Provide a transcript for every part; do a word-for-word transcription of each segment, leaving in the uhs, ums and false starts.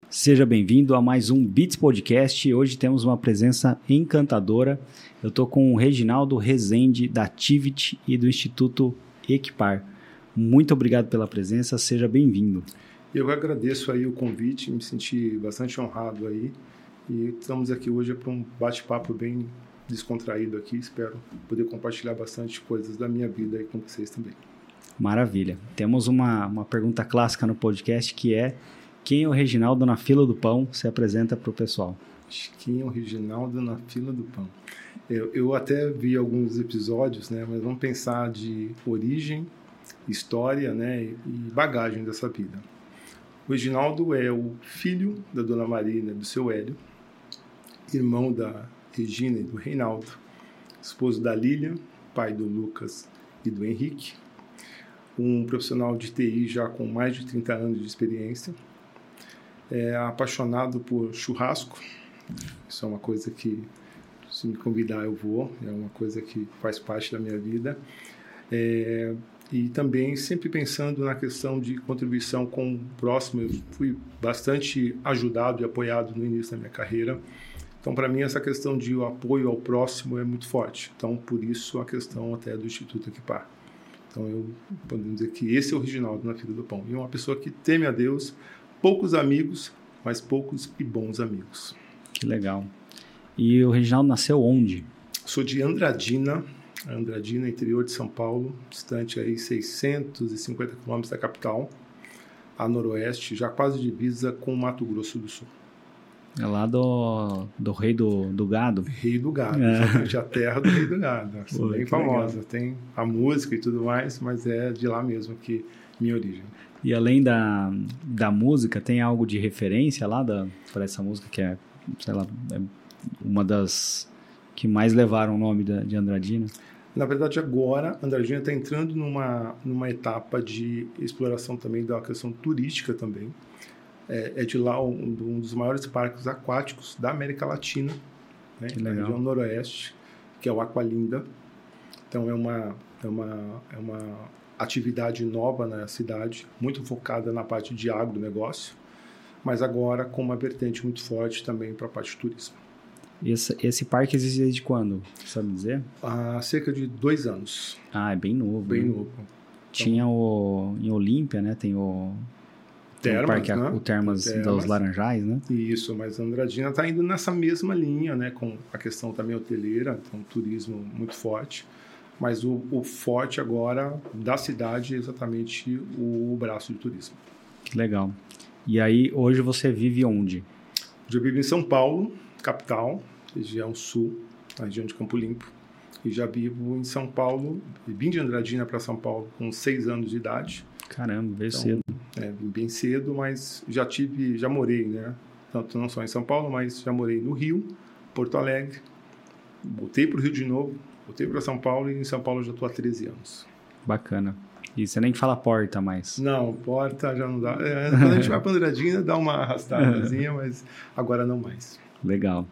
Seja bem-vindo a mais um Beats Podcast. Hoje temos uma presença encantadora. Eu estou com o Reginaldo Rezende, da Tivit e do Instituto Equipar. Muito obrigado pela presença, seja bem-vindo. Eu agradeço aí o convite, me senti bastante honrado aí. E estamos aqui hoje para um bate-papo bem descontraído aqui. Espero poder compartilhar bastante coisas da minha vida aí com vocês também. Maravilha. Temos uma, uma pergunta clássica no podcast que é: quem é o Reginaldo na fila do pão? Se apresenta para o pessoal. Quem é o Reginaldo na fila do pão? Eu, eu até vi alguns episódios, né? Mas vamos pensar de origem, história, né? E bagagem dessa vida. O Reginaldo é o filho da Dona Marina e do seu Hélio, irmão da Regina e do Reinaldo, esposo da Lília, pai do Lucas e do Henrique, um profissional de T I já com mais de trinta anos de experiência, é apaixonado por churrasco. Isso é uma coisa que, se me convidar, eu vou, é uma coisa que faz parte da minha vida. É, e também sempre pensando na questão de contribuição com o próximo. Eu fui bastante ajudado e apoiado no início da minha carreira. Então, para mim, essa questão de apoio ao próximo é muito forte. Então, por isso, a questão até do Instituto Equipar. Então, eu podemos dizer que esse é o Reginaldo na fila do pão. E uma pessoa que teme a Deus, poucos amigos, mas poucos e bons amigos. Que legal. E o Reginaldo nasceu onde? Sou de Andradina, Andradina, interior de São Paulo, distante aí seiscentos e cinquenta quilômetros da capital, a noroeste, já quase divisa com Mato Grosso do Sul. É lá do, do rei do, do gado? Rei do gado, é. A terra do rei do gado. Pô, bem famosa. Legal. Tem a música e tudo mais, mas é de lá mesmo que minha origem. E além da, da música, tem algo de referência lá para essa música que é, sei lá, é uma das que mais levaram o nome de, de Andradina? Na verdade, agora, Andradina está entrando numa, numa etapa de exploração também da questão turística também. É, é de lá um, um dos maiores parques aquáticos da América Latina, né? Na região noroeste, que é o Aqualinda. Então, é uma, é uma, é uma atividade nova na cidade, muito focada na parte de agronegócio, mas agora com uma vertente muito forte também para a parte de turismo. Esse, esse parque existe desde quando? Sabe dizer? Há cerca de dois anos. Ah, é bem novo. Bem né? novo. Tinha então, o... Em Olímpia, né? Tem o... Termas, o parque, né? O Termas, Termas dos Laranjais, né? Isso, mas Andradina está indo nessa mesma linha, né? Com a questão também hoteleira, então turismo muito forte. Mas o, o forte agora da cidade é exatamente o braço de turismo. Que legal. E aí, hoje você vive onde? Eu vivo em São Paulo, capital, região sul, na região de Campo Limpo. E já vivo em São Paulo, vim de Andradina para São Paulo com seis anos de idade. Caramba, veio então, cedo. É, vim bem cedo, mas já tive, já morei, né? Tanto não só em São Paulo, mas já morei no Rio, Porto Alegre. Voltei para o Rio de novo, voltei para São Paulo e em São Paulo já estou há treze anos. Bacana. E você nem fala porta mais. Não, porta já não dá. É, quando a gente vai para Andradina, dá uma arrastadazinha, mas agora não mais. Legal.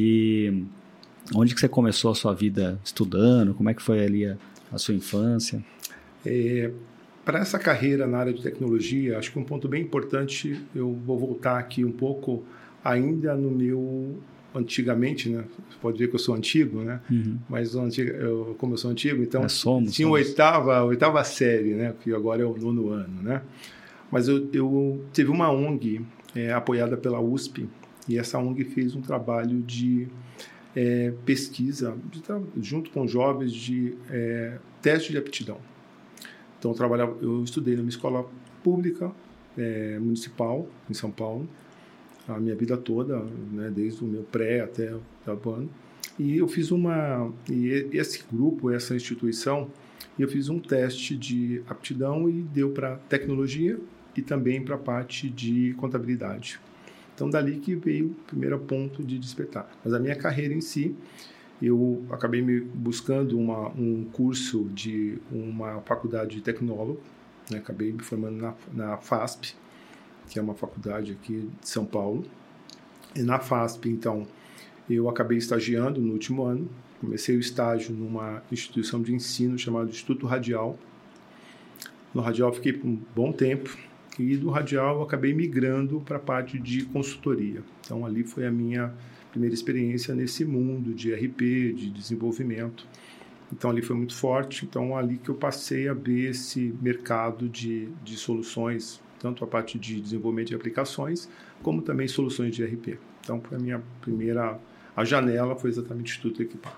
E onde que você começou a sua vida estudando? Como é que foi ali a, a sua infância? É, para essa carreira na área de tecnologia, acho que um ponto bem importante, eu vou voltar aqui um pouco ainda no meu... Antigamente, né? Você pode ver que eu sou antigo, né? Uhum. Mas eu, como eu sou antigo, então é, somos, tinha somos. oitava, oitava série, né? Que agora é o nono ano, né? Mas eu, eu teve uma O N G é, apoiada pela U S P e essa O N G fez um trabalho de é, pesquisa de, junto com jovens de é, teste de aptidão. Então eu trabalhava, eu estudei numa escola pública é, municipal em São Paulo a minha vida toda, né, desde o meu pré até o ano. E eu fiz uma... E esse grupo, essa instituição, eu fiz um teste de aptidão e deu para tecnologia e também para a parte de contabilidade. Então, dali que veio o primeiro ponto de despertar. Mas a minha carreira em si, eu acabei me buscando uma, um curso de uma faculdade de tecnólogo, né, acabei me formando na, na FASP, que é uma faculdade aqui de São Paulo. E na FASP, então, eu acabei estagiando no último ano. Comecei o estágio numa instituição de ensino chamada Instituto Radial. No Radial fiquei por um bom tempo. E do radial eu acabei migrando para a parte de consultoria. Então ali foi a minha primeira experiência nesse mundo de R P, de desenvolvimento. Então ali foi muito forte. Então ali que eu passei a ver esse mercado de, de soluções, tanto a parte de desenvolvimento de aplicações, como também soluções de R P. Então foi a minha primeira, a janela foi exatamente o Instituto Equipar.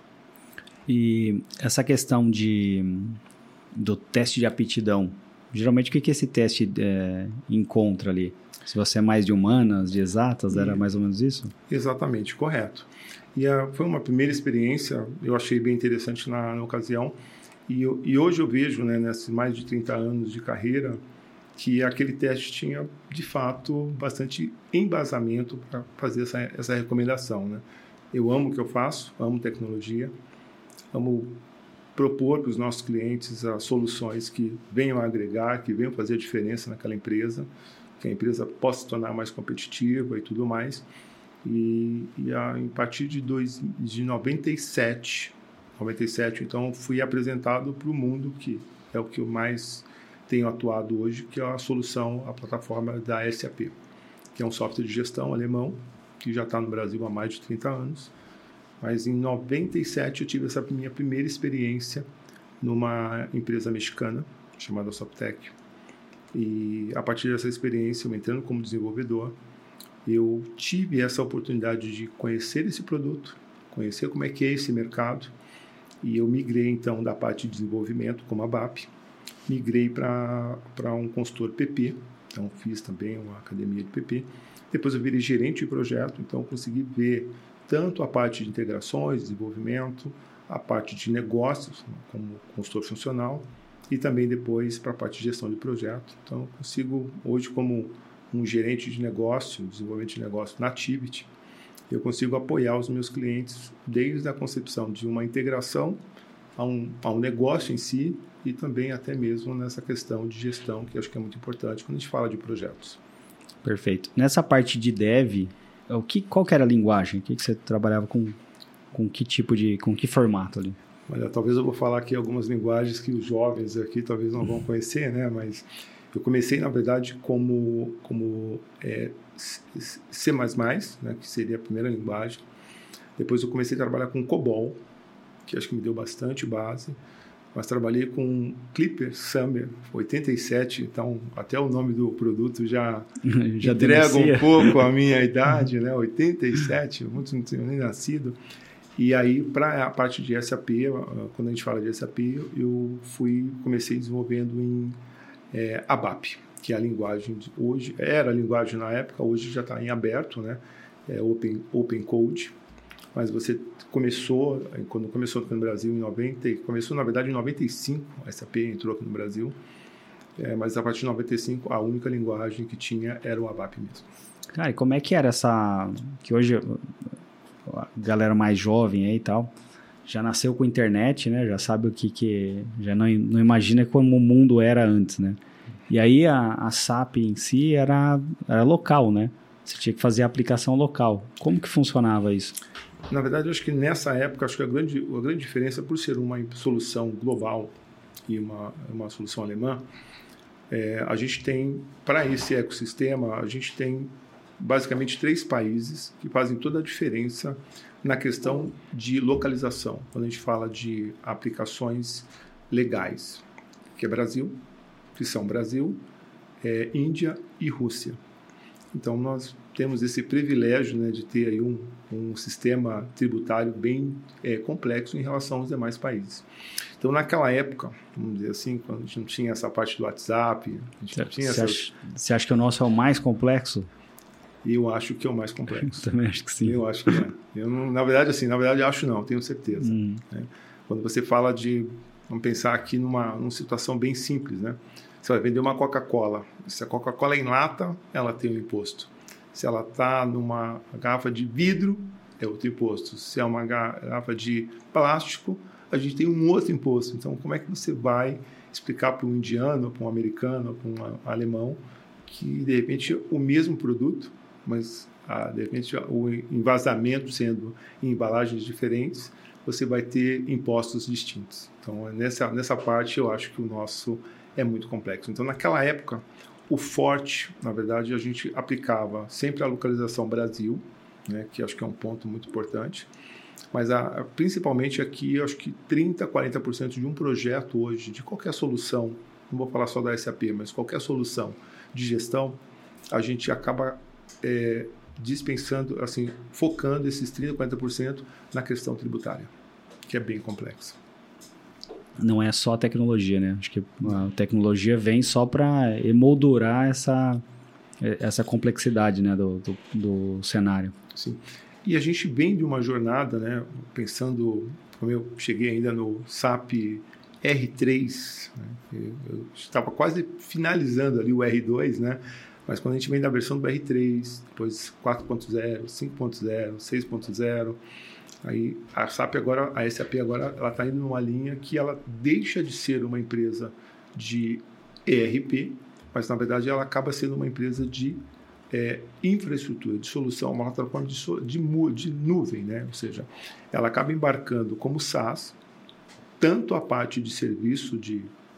E essa questão de, do teste de aptidão, geralmente o que, que esse teste é, encontra ali? Se você é mais de humanas, de exatas, era mais ou menos isso? Exatamente, correto. E a, foi uma primeira experiência, eu achei bem interessante na, na ocasião, e, eu, e hoje eu vejo, né, nesses mais de trinta anos de carreira, que aquele teste tinha, de fato, bastante embasamento para fazer essa, essa recomendação, né? Eu amo o que eu faço, amo tecnologia, amo propor para os nossos clientes as soluções que venham a agregar, que venham fazer a diferença naquela empresa, que a empresa possa se tornar mais competitiva e tudo mais. E, e a, a partir de, dois, de noventa e sete, noventa e sete, então, fui apresentado para o mundo, que é o que eu mais tenho atuado hoje, que é a solução, a plataforma da S A P, que é um software de gestão alemão, que já está no Brasil há mais de trinta anos. Mas em noventa e sete eu tive essa minha primeira experiência numa empresa mexicana chamada Soptec. E a partir dessa experiência, eu entrando como desenvolvedor, eu tive essa oportunidade de conhecer esse produto, conhecer como é que é esse mercado, e eu migrei então da parte de desenvolvimento como a B A P, migrei para um consultor P P, então fiz também uma academia de P P. Depois eu virei gerente de projeto, então consegui ver tanto a parte de integrações, desenvolvimento, a parte de negócios, como consultor funcional, e também depois para a parte de gestão de projeto. Então, eu consigo, hoje, como um gerente de negócio, desenvolvimento de negócio na Tivit, eu consigo apoiar os meus clientes desde a concepção de uma integração a um, a um negócio em si e também até mesmo nessa questão de gestão, que acho que é muito importante quando a gente fala de projetos. Perfeito. Nessa parte de dev, o que, qual que era a linguagem? O que, que você trabalhava com, com que tipo de, com que formato ali? Olha, talvez eu vou falar aqui algumas linguagens que os jovens aqui talvez não vão conhecer, né? Mas eu comecei, na verdade, como, como é, C mais mais, né? Que seria a primeira linguagem. Depois eu comecei a trabalhar com COBOL, que acho que me deu bastante base. Mas trabalhei com Clipper Summer oitenta e sete, então até o nome do produto já, já entrega denuncia um pouco a minha idade, né? oitenta e sete, muitos não tinham nem nascido. E aí, para a parte de S A P, quando a gente fala de S A P, eu fui, comecei desenvolvendo em é, A B A P, que é a linguagem de hoje, era a linguagem na época, hoje já está em aberto, né? É Open, Open Code. Mas você começou, quando começou aqui no Brasil em noventa, começou na verdade em noventa e cinco, a S A P entrou aqui no Brasil, é, mas a partir de noventa e cinco a única linguagem que tinha era o A B A P mesmo. Cara, e como é que era essa, que hoje a galera mais jovem aí e tal, já nasceu com internet, né, já sabe o que que, já não, não imagina como o mundo era antes, né, e aí a, a S A P em si era, era local, né, você tinha que fazer a aplicação local. Como que funcionava isso? Na verdade, eu acho que nessa época, acho que a grande, a grande diferença, por ser uma solução global e uma, uma solução alemã, é, a gente tem, para esse ecossistema, a gente tem basicamente três países que fazem toda a diferença na questão de localização, quando a gente fala de aplicações legais, que é Brasil, que são Brasil, é, Índia e Rússia. Então, nós temos esse privilégio, né, de ter aí um, um sistema tributário bem é, complexo em relação aos demais países. Então, naquela época, vamos dizer assim, quando a gente não tinha essa parte do WhatsApp, a gente não tinha você, essa... acha, você acha que o nosso é o mais complexo? Eu acho que é o mais complexo. Eu também acho que sim. Eu acho que é. Eu não, na verdade, assim, na verdade, acho não, tenho certeza. Hum. Né? Quando você fala de... Vamos pensar aqui numa, numa situação bem simples, né? Você vai vender uma Coca-Cola. Se a Coca-Cola é em lata, ela tem um imposto. Se ela está numa garrafa de vidro, é outro imposto. Se é uma garrafa de plástico, a gente tem um outro imposto. Então, como é que você vai explicar para um indiano, para um americano, para um alemão, que, de repente, o mesmo produto, mas, ah, de repente, o envasamento sendo em embalagens diferentes, você vai ter impostos distintos. Então, nessa, nessa parte, eu acho que o nosso é muito complexo. Então, naquela época, o forte, na verdade, a gente aplicava sempre a localização Brasil, né, que acho que é um ponto muito importante, mas a, a, principalmente aqui, acho que trinta, quarenta por cento de um projeto hoje, de qualquer solução, não vou falar só da S A P, mas qualquer solução de gestão, a gente acaba é, dispensando, assim, focando esses trinta, quarenta por cento na questão tributária, que é bem complexa. Não é só a tecnologia, né? Acho que a tecnologia vem só para emoldurar essa, essa complexidade, né, do, do, do cenário. Sim. E a gente vem de uma jornada, né, pensando, como eu cheguei ainda no S A P R três, né, eu estava quase finalizando ali o R dois, né, mas quando a gente vem da versão do R três, depois quatro ponto zero, cinco ponto zero, seis ponto zero, aí a S A P agora, a S A P agora, ela está indo numa linha que ela deixa de ser uma empresa de E R P, mas na verdade ela acaba sendo uma empresa de é, infraestrutura, de solução, uma plataforma de, de, de nuvem, né? Ou seja, ela acaba embarcando como SaaS tanto a parte de serviço, de,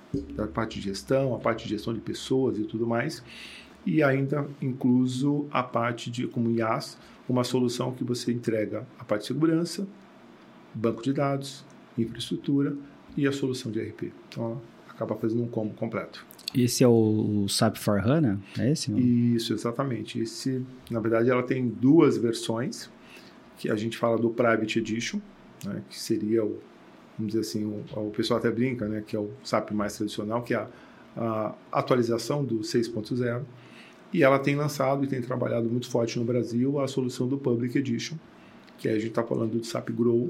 a parte de gestão, a parte de gestão de pessoas e tudo mais, e ainda incluso a parte de, como I A S, uma solução que você entrega a parte de segurança, banco de dados, infraestrutura e a solução de E R P. Então, ela acaba fazendo um combo completo. Esse é o, o S A P for HANA? É esse? Não? Isso, exatamente. Esse, na verdade, ela tem duas versões, que a gente fala do Private Edition, né, que seria o, vamos dizer assim, o, o pessoal até brinca, né, que é o S A P mais tradicional, que é a, a atualização do seis ponto zero. E ela tem lançado e tem trabalhado muito forte no Brasil a solução do Public Edition, que aí a gente está falando do S A P Grow,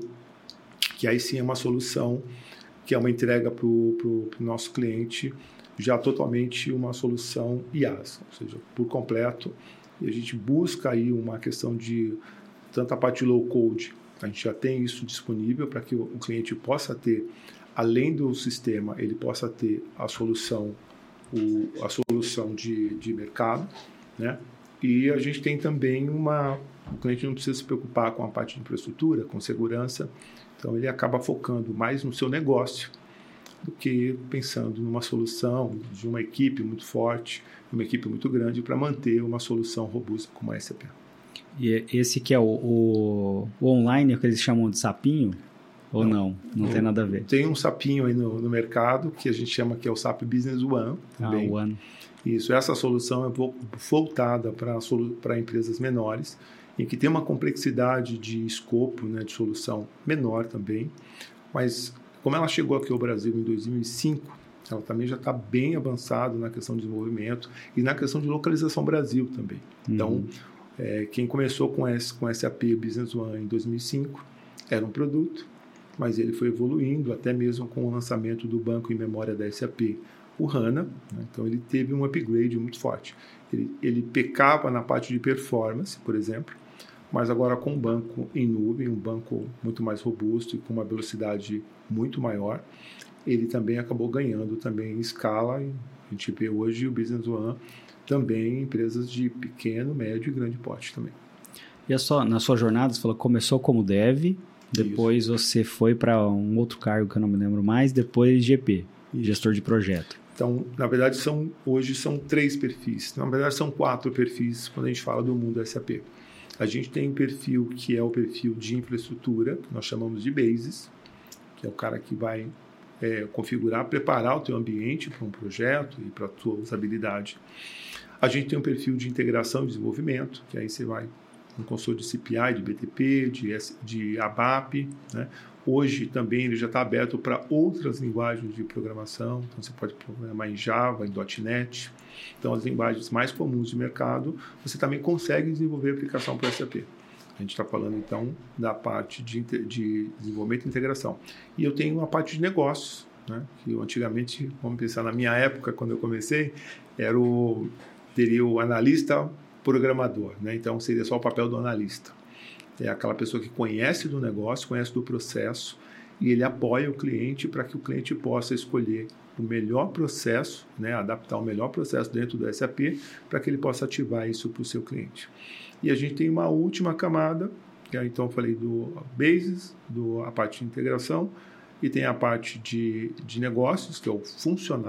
que aí sim é uma solução que é uma entrega para o nosso cliente, já totalmente uma solução I A S, ou seja, por completo. E a gente busca aí uma questão de tanto a parte low code, a gente já tem isso disponível para que o cliente possa ter, além do sistema, ele possa ter a solução O, a solução de, de mercado, né? E a gente tem também uma... O cliente não precisa se preocupar com a parte de infraestrutura, com segurança, então ele acaba focando mais no seu negócio do que pensando numa solução de uma equipe muito forte, uma equipe muito grande para manter uma solução robusta como a S A P. E esse que é o, o, o online, que eles chamam de sapinho? Ou não? Não, não tem nada a ver. Tem um sapinho aí no, no mercado que a gente chama que é o S A P Business One. Também. Ah, One. Isso, essa solução é voltada para empresas menores, em que tem uma complexidade de escopo, né, de solução menor também, mas como ela chegou aqui ao Brasil em dois mil e cinco, ela também já está bem avançada na questão de desenvolvimento e na questão de localização Brasil também. Uhum. Então, é, quem começou com esse, com S A P Business One em dois mil e cinco era um produto, mas ele foi evoluindo, até mesmo com o lançamento do banco em memória da S A P, o HANA, né? Então ele teve um upgrade muito forte. Ele, ele pecava na parte de performance, por exemplo, mas agora com um banco em nuvem, um banco muito mais robusto e com uma velocidade muito maior, ele também acabou ganhando também em escala. A gente vê hoje o Business One também em empresas de pequeno, médio e grande porte também. E a sua, na sua jornada, você falou que começou como dev, depois Isso. você foi para um outro cargo que eu não me lembro mais, depois G P, Isso. gestor de projeto. Então, na verdade, são, hoje são três perfis. Na verdade, são quatro perfis quando a gente fala do mundo S A P. A gente tem um perfil que é o perfil de infraestrutura, que nós chamamos de Basis, que é o cara que vai é, configurar, preparar o teu ambiente para um projeto e para a tua usabilidade. A gente tem um perfil de integração e desenvolvimento, que aí você vai um consultor de C P I, de B T P, de, de A B A P, né? Hoje também ele já está aberto para outras linguagens de programação, então você pode programar em Java, em .ponto net, então as linguagens mais comuns de mercado, você também consegue desenvolver aplicação para o S A P. A gente está falando então da parte de, de desenvolvimento e integração. E eu tenho uma parte de negócios, né? Que eu antigamente, vamos pensar na minha época, quando eu comecei, era o, teria o analista programador, né? Então seria só o papel do analista. É aquela pessoa que conhece do negócio, conhece do processo e ele apoia o cliente para que o cliente possa escolher o melhor processo, né? Adaptar o melhor processo dentro do S A P para que ele possa ativar isso para o seu cliente. E a gente tem uma última camada, que é, então eu falei do Basis, do, a parte de integração, e tem a parte de, de negócios, que é o funcional,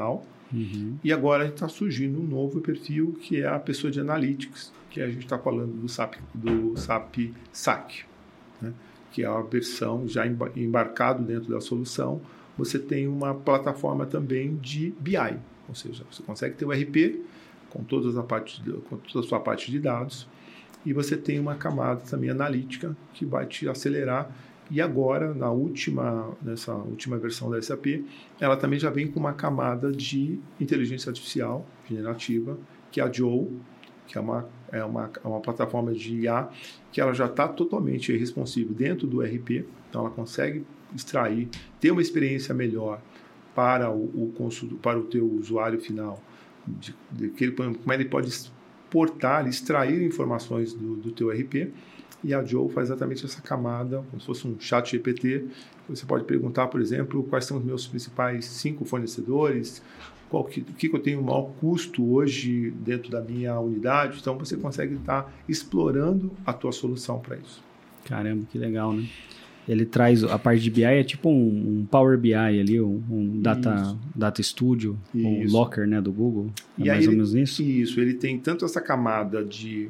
Uhum. E agora está surgindo um novo perfil, que é a pessoa de Analytics, que a gente está falando do S A P, do S A P S A C, né? Que é a versão já embarcado dentro da solução. Você tem uma plataforma também de B I, ou seja, você consegue ter o R P com, todas a parte de, com toda a sua parte de dados, e você tem uma camada também analítica que vai te acelerar. E agora, na última, nessa última versão da S A P, ela também já vem com uma camada de inteligência artificial generativa, que é a Joule, que é uma, é uma, é uma plataforma de I A, que ela já está totalmente responsiva dentro do R P, então ela consegue extrair, ter uma experiência melhor para o, o, consulto, para o teu usuário final, de, de, de, como ele pode exportar, extrair informações do, do teu R P. E a Joule faz exatamente essa camada, como se fosse um chat G P T. Você pode perguntar, por exemplo, quais são os meus principais cinco fornecedores, qual que, o que eu tenho o maior custo hoje dentro da minha unidade. Então, você consegue estar explorando a tua solução para isso. Caramba, que legal, né? Ele traz a parte de B I, é tipo um, um Power B I ali, um, um data, data Studio, um Locker, né, do Google. É e mais ou ele, menos isso? Isso, ele tem tanto essa camada de...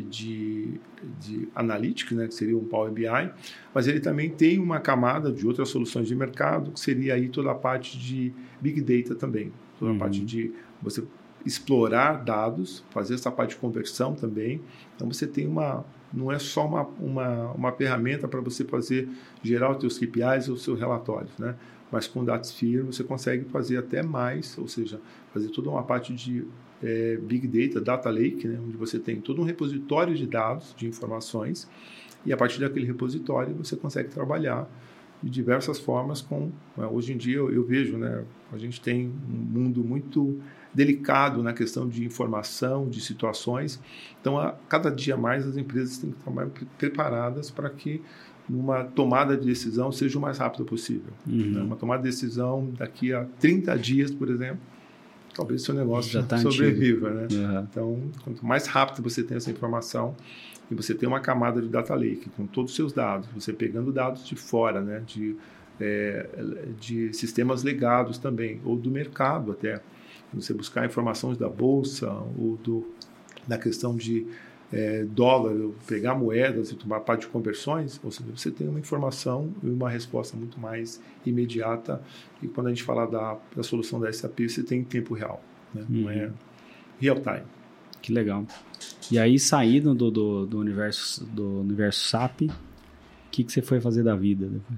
De, de analytics, né, que seria um Power B I, mas ele também tem uma camada de outras soluções de mercado, que seria aí toda a parte de Big Data também, toda uhum. a parte de você explorar dados, fazer essa parte de conversão também. Então você tem uma, não é só uma, uma, uma ferramenta para você fazer, gerar os seus K P Is ou os seus relatórios, né? Mas com o DataSphere você consegue fazer até mais, ou seja, fazer toda uma parte de É, Big Data, Data Lake, né, onde você tem todo um repositório de dados, de informações, e a partir daquele repositório você consegue trabalhar de diversas formas com... Hoje em dia eu, eu vejo, né, a gente tem um mundo muito delicado na questão de informação, de situações, então a cada dia mais as empresas têm que estar mais preparadas para que uma tomada de decisão seja o mais rápido possível. Uhum. Né, uma tomada de decisão daqui a trinta dias, por exemplo, talvez o seu negócio tá sobreviva, né? Uhum. Então, quanto mais rápido você tem essa informação e você tem uma camada de data lake com todos os seus dados, você pegando dados de fora, né? De, é, de sistemas legados também, ou do mercado até. Você buscar informações da bolsa ou do, da questão de é, dólar, pegar moedas e tomar parte de conversões, ou seja, você tem uma informação e uma resposta muito mais imediata. E quando a gente fala da, da solução da S A P, você tem em tempo real, né? Uhum. Não é real time. Que legal. E aí, saindo do, do, do, universo, do universo S A P, o que, que você foi fazer da vida depois?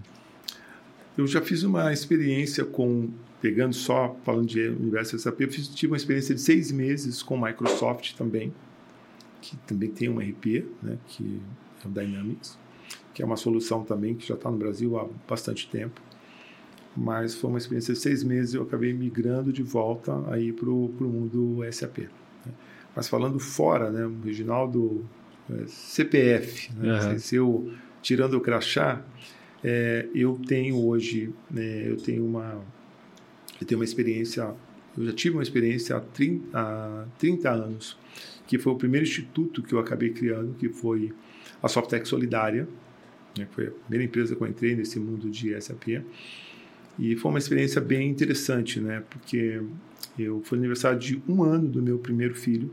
Eu já fiz uma experiência com, pegando só, falando de universo S A P, eu fiz, tive uma experiência de seis meses com Microsoft também, que também tem um R P, né, que é o Dynamics, que é uma solução também que já está no Brasil há bastante tempo. Mas foi uma experiência de seis meses e eu acabei migrando de volta aí para o mundo S A P. Né? Mas falando fora, né, o Reginaldo é, C P F, né, uhum. se eu, tirando o crachá, é, eu tenho hoje, né, eu tenho uma, eu tenho uma experiência, eu já tive uma experiência há trinta, há trinta anos, que foi o primeiro instituto que eu acabei criando, que foi a Softex Solidária, né, que foi a primeira empresa que eu entrei nesse mundo de S A P. E foi uma experiência bem interessante, né, porque eu foi aniversário de um ano do meu primeiro filho.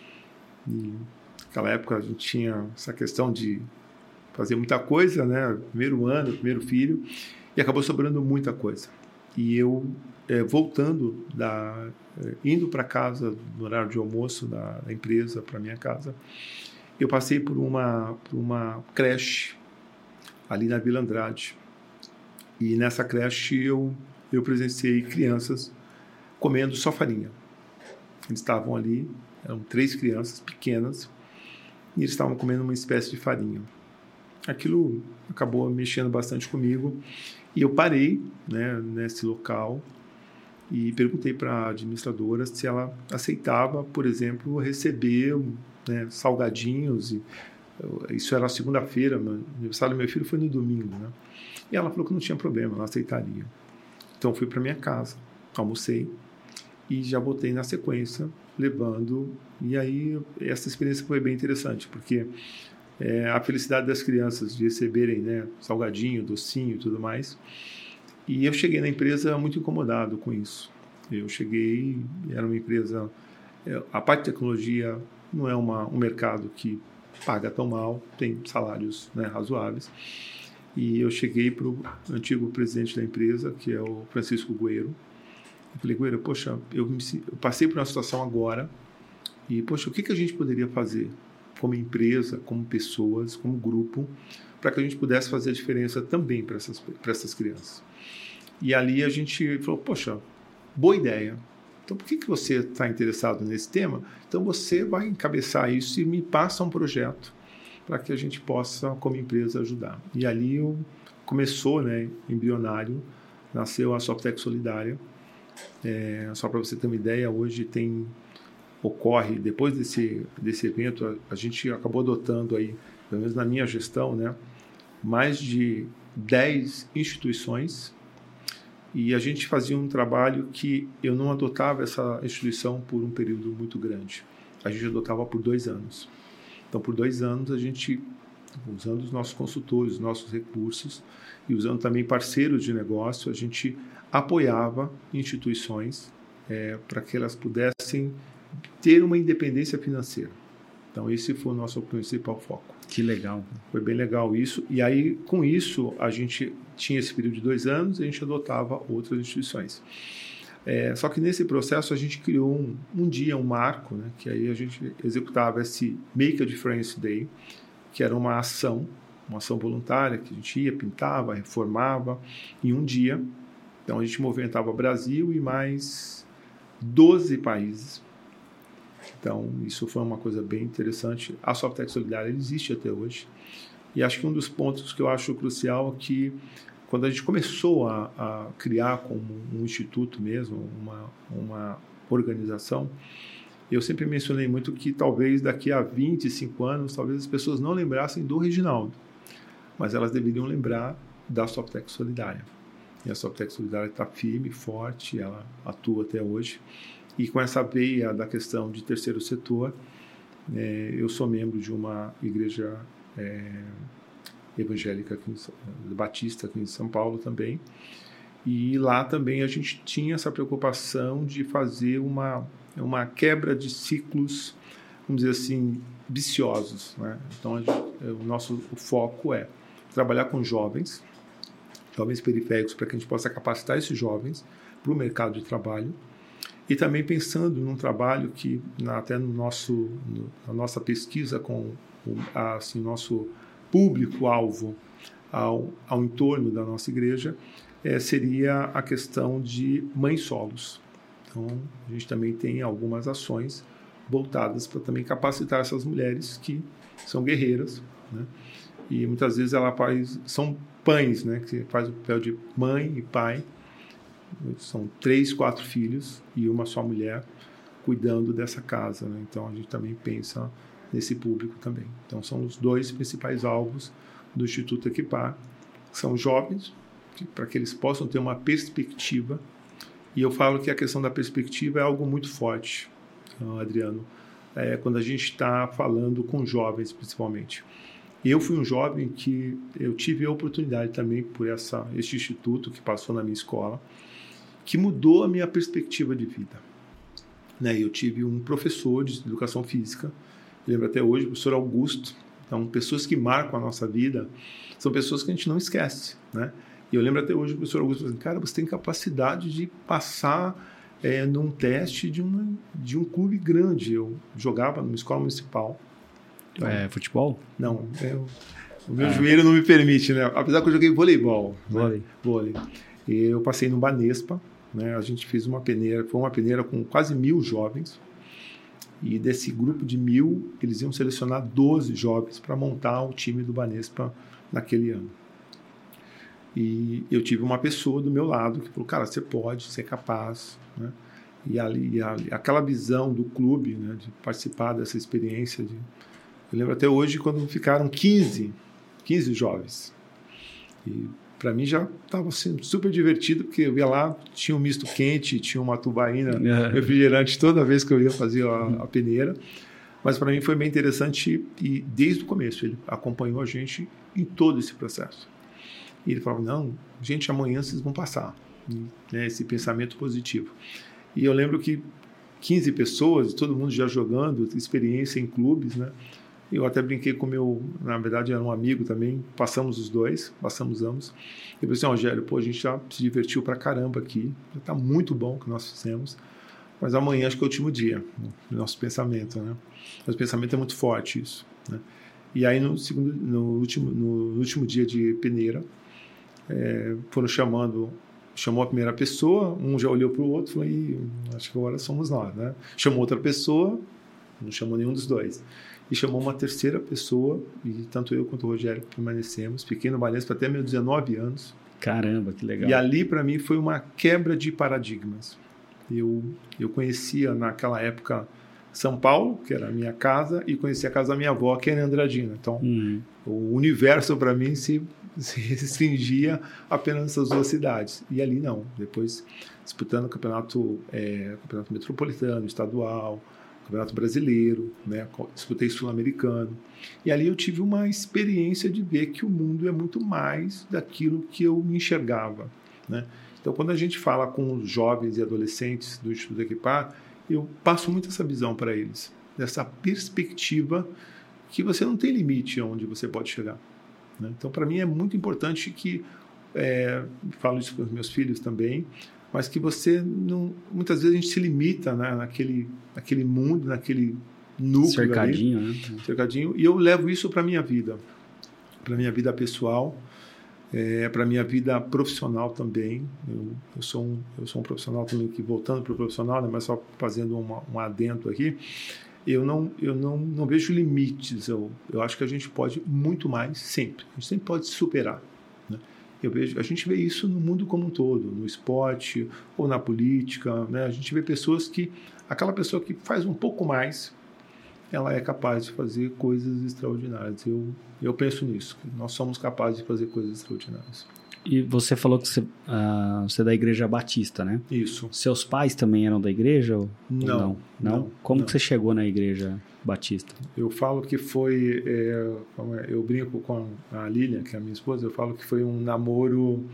E naquela época a gente tinha essa questão de fazer muita coisa, né, primeiro ano, primeiro filho, e acabou sobrando muita coisa. E eu, é, voltando, da, é, indo para casa no horário de almoço da, da empresa para minha casa, eu passei por uma, por uma creche ali na Vila Andrade. E nessa creche eu, eu presenciei crianças comendo só farinha. Eles estavam ali, eram três crianças pequenas, e eles estavam comendo uma espécie de farinha. Aquilo acabou mexendo bastante comigo, e eu parei, né, nesse local e perguntei para a administradora se ela aceitava, por exemplo, receber, né, salgadinhos. E, isso era segunda-feira, o aniversário do meu filho foi no domingo, né? E ela falou que não tinha problema, ela aceitaria. Então fui para minha casa, almocei e já botei na sequência, levando. E aí essa experiência foi bem interessante, porque é, a felicidade das crianças de receberem, né, salgadinho, docinho e tudo mais. E eu cheguei na empresa muito incomodado com isso. Eu cheguei, era uma empresa... A parte de tecnologia não é uma, um mercado que paga tão mal, tem salários, né, razoáveis. E eu cheguei para o antigo presidente da empresa, que é o Francisco Gueiro. Eu falei, Gueiro, poxa, eu, me, eu passei por uma situação agora e, poxa, o que, que a gente poderia fazer como empresa, como pessoas, como grupo, para que a gente pudesse fazer a diferença também para essas, para essas crianças. E ali a gente falou, poxa, boa ideia. Então, por que, que você está interessado nesse tema? Então, você vai encabeçar isso e me passa um projeto para que a gente possa, como empresa, ajudar. E ali eu, começou, né, embrionário, nasceu a Softec Solidária. É, só para você ter uma ideia, hoje tem, ocorre, depois desse, desse evento, a, a gente acabou adotando aí, pelo menos na minha gestão, né, mais de dez instituições, e a gente fazia um trabalho que eu não adotava essa instituição por um período muito grande. A gente adotava por dois anos. Então, por dois anos, a gente, usando os nossos consultores, os nossos recursos, e usando também parceiros de negócio, a gente apoiava instituições é, para que elas pudessem ter uma independência financeira. Então, esse foi o nosso principal foco. Que legal. Foi bem legal isso. E aí, com isso, a gente tinha esse período de dois anos e a gente adotava outras instituições. É, só que nesse processo a gente criou um, um dia, um marco, né, que aí a gente executava esse Make a Difference Day, que era uma ação, uma ação voluntária, que a gente ia, pintava, reformava em um dia. Então, a gente movimentava o Brasil e mais doze países. Então, isso foi uma coisa bem interessante. A Softec Solidária existe até hoje. E acho que um dos pontos que eu acho crucial é que, quando a gente começou a, a criar como um instituto mesmo, uma, uma organização, eu sempre mencionei muito que talvez daqui a vinte e cinco anos, talvez as pessoas não lembrassem do Reginaldo, mas elas deveriam lembrar da Softec Solidária. E a Softec Solidária está firme, forte, ela atua até hoje. E com essa veia da questão de terceiro setor, é, eu sou membro de uma igreja é, evangélica aqui em, batista aqui em São Paulo também. E lá também a gente tinha essa preocupação de fazer uma, uma quebra de ciclos, vamos dizer assim, viciosos, né? Então, a gente, o nosso o foco é trabalhar com jovens, jovens periféricos, para que a gente possa capacitar esses jovens para o mercado de trabalho. E também pensando num trabalho que, na, até no nosso, no, na nossa pesquisa com o assim, nosso público-alvo ao, ao entorno da nossa igreja, é, seria a questão de mães solos. Então, a gente também tem algumas ações voltadas para também capacitar essas mulheres que são guerreiras, né? E muitas vezes ela faz, são pães, né, que faz o papel de mãe e pai. São três, quatro filhos e uma só mulher cuidando dessa casa, né? Então, a gente também pensa nesse público também. Então, são os dois principais alvos do Instituto Equipar. São jovens, que, para que eles possam ter uma perspectiva. E eu falo que a questão da perspectiva é algo muito forte, então, Adriano, é, quando a gente está falando com jovens, principalmente. Eu fui um jovem que eu tive a oportunidade também por essa, esse instituto que passou na minha escola, que mudou a minha perspectiva de vida. Né? Eu tive um professor de educação física, eu lembro até hoje, o professor Augusto. Então, pessoas que marcam a nossa vida são pessoas que a gente não esquece. Né? E eu lembro até hoje o professor Augusto falando, cara, você tem capacidade de passar é, num teste de, uma, de um clube grande. Eu jogava numa escola municipal. Então, é futebol? Não, eu, o meu ah. joelho não me permite, né? Apesar que eu joguei voleibol. Vôlei. Né? Vôlei. E eu passei no Banespa, né? A gente fez uma peneira, foi uma peneira com quase mil jovens. E desse grupo de mil, eles iam selecionar doze jovens para montar o time do Banespa naquele ano. E eu tive uma pessoa do meu lado que falou, cara, você pode, você é capaz, né? E ali, ali aquela visão do clube, né, de participar dessa experiência de... Eu lembro até hoje quando ficaram quinze, quinze jovens. E para mim já estava assim, super divertido, porque eu ia lá, tinha um misto quente, tinha uma tubaína refrigerante toda vez que eu ia fazer a, a peneira. Mas para mim foi bem interessante e desde o começo ele acompanhou a gente em todo esse processo. E ele falava, não, gente, amanhã vocês vão passar. E, né, esse pensamento positivo. E eu lembro que quinze pessoas, todo mundo já jogando, experiência em clubes, né? Eu até brinquei com o meu, na verdade era um amigo também, passamos os dois, passamos ambos. Eu falei assim, Rogério, pô, a gente já se divertiu pra caramba aqui, já tá muito bom o que nós fizemos, mas amanhã acho que é o último dia, no nosso pensamento, né? Nosso pensamento é muito forte isso, né? E aí no, segundo, no, último, no último dia de peneira, é, foram chamando, chamou a primeira pessoa, um já olhou para o outro e falou, Ih, acho que agora somos nós, né? Chamou outra pessoa, não chamou nenhum dos dois. E chamou uma terceira pessoa, e tanto eu quanto o Rogério permanecemos. Fiquei no Banespa até meus dezenove anos. Caramba, que legal. E ali, para mim, foi uma quebra de paradigmas. Eu, eu conhecia, naquela época, São Paulo, que era a minha casa, e conhecia a casa da minha avó, que era em Andradina. Então, uhum. o universo, para mim, se, se restringia apenas nessas duas cidades. E ali, não. Depois, disputando o campeonato, é, campeonato metropolitano, estadual, Campeonato Brasileiro, né? Disputei Sul-Americano. E ali eu tive uma experiência de ver que o mundo é muito mais daquilo que eu me enxergava, né? Então, quando a gente fala com os jovens e adolescentes do Instituto Equipar, eu passo muito essa visão para eles, dessa perspectiva que você não tem limite onde você pode chegar, né? Então, para mim é muito importante que, é, falo isso com os meus filhos também, mas que você não... Muitas vezes a gente se limita, né, naquele, naquele mundo, naquele núcleo cercadinho, ali, né? cercadinho, e eu levo isso para a minha vida, para a minha vida pessoal, é, para a minha vida profissional também. Eu, eu, sou um, eu sou um profissional também, que voltando para o profissional, né, mas só fazendo uma, um adendo aqui, eu não, eu não, não vejo limites, eu, eu acho que a gente pode muito mais sempre, a gente sempre pode se superar. Eu vejo, a gente vê isso no mundo como um todo, no esporte ou na política, né? A gente vê pessoas que, aquela pessoa que faz um pouco mais, ela é capaz de fazer coisas extraordinárias. Eu, eu penso nisso, que nós somos capazes de fazer coisas extraordinárias. E você falou que você, uh, você é da Igreja Batista, né? Isso. Seus pais também eram da igreja? Ou não, não. Não? não? Como não. que você chegou na Igreja Batista? Eu falo que foi... É, eu brinco com a Lilian, que é a minha esposa, eu falo que foi um namoro...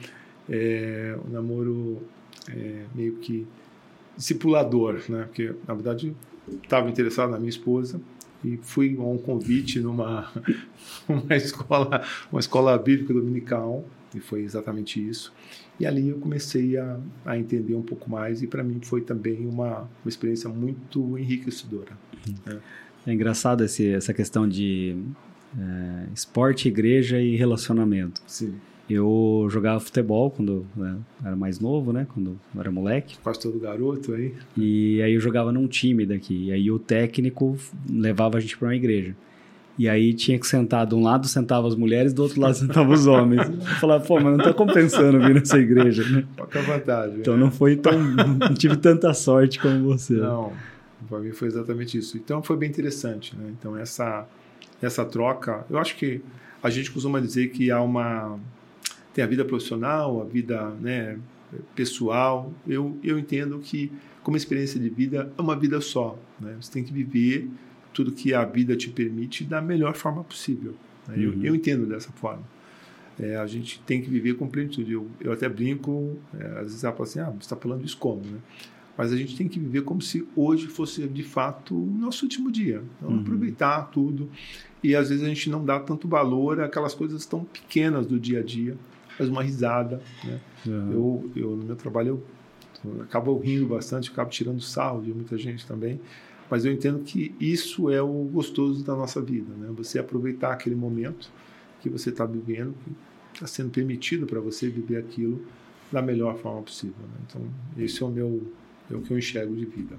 É, um namoro é, meio que discipulador, né? Porque, na verdade, estava interessado na minha esposa e fui a um convite numa uma escola, uma escola bíblica dominical, e foi exatamente isso. E ali eu comecei a, a entender um pouco mais, e para mim foi também uma, uma experiência muito enriquecedora. Uhum. Né? É engraçado esse, essa questão de é, esporte, igreja e relacionamento. Sim. Eu jogava futebol quando né, era mais novo, né? Quando eu era moleque. Quase todo garoto aí. E aí eu jogava num time daqui. E aí o técnico levava a gente para uma igreja. E aí tinha que sentar, de um lado sentava as mulheres, do outro lado sentava os homens. Eu falava, pô, mas não tá compensando vir nessa igreja, né? Pouca vantagem. Então né? não foi tão... não tive tanta sorte como você. Não, para mim foi exatamente isso. Então foi bem interessante, né? Então essa, essa troca... Eu acho que a gente costuma dizer que há uma... Tem a vida profissional, a vida, né, pessoal. Eu, eu entendo que, como experiência de vida, é uma vida só, né? Você tem que viver tudo que a vida te permite da melhor forma possível, né? Uhum. eu, eu entendo dessa forma. É, a gente tem que viver com plenitude. Eu, eu até brinco, é, às vezes ela fala assim, ah, você está falando isso como, né? Mas a gente tem que viver como se hoje fosse, de fato, o nosso último dia. Então, uhum. aproveitar tudo. E, às vezes, a gente não dá tanto valor àquelas coisas tão pequenas do dia a dia. Faz uma risada, né? Uhum. Eu, eu, no meu trabalho, eu, eu acabo rindo bastante, acabo tirando sarro de muita gente também. Mas eu entendo que isso é o gostoso da nossa vida, né? Você aproveitar aquele momento que você está vivendo, que está sendo permitido para você viver aquilo da melhor forma possível, né? Então, esse é o meu, é o que eu enxergo de vida.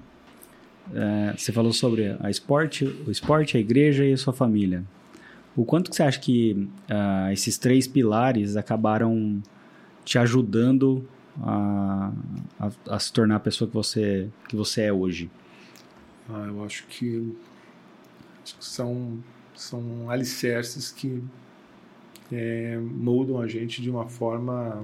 É, você falou sobre a esporte, o esporte, a igreja e a sua família. O quanto que você acha que uh, esses três pilares acabaram te ajudando a, a, a se tornar a pessoa que você, que você é hoje? Ah, eu acho que, acho que são, são alicerces que é, moldam a gente de uma forma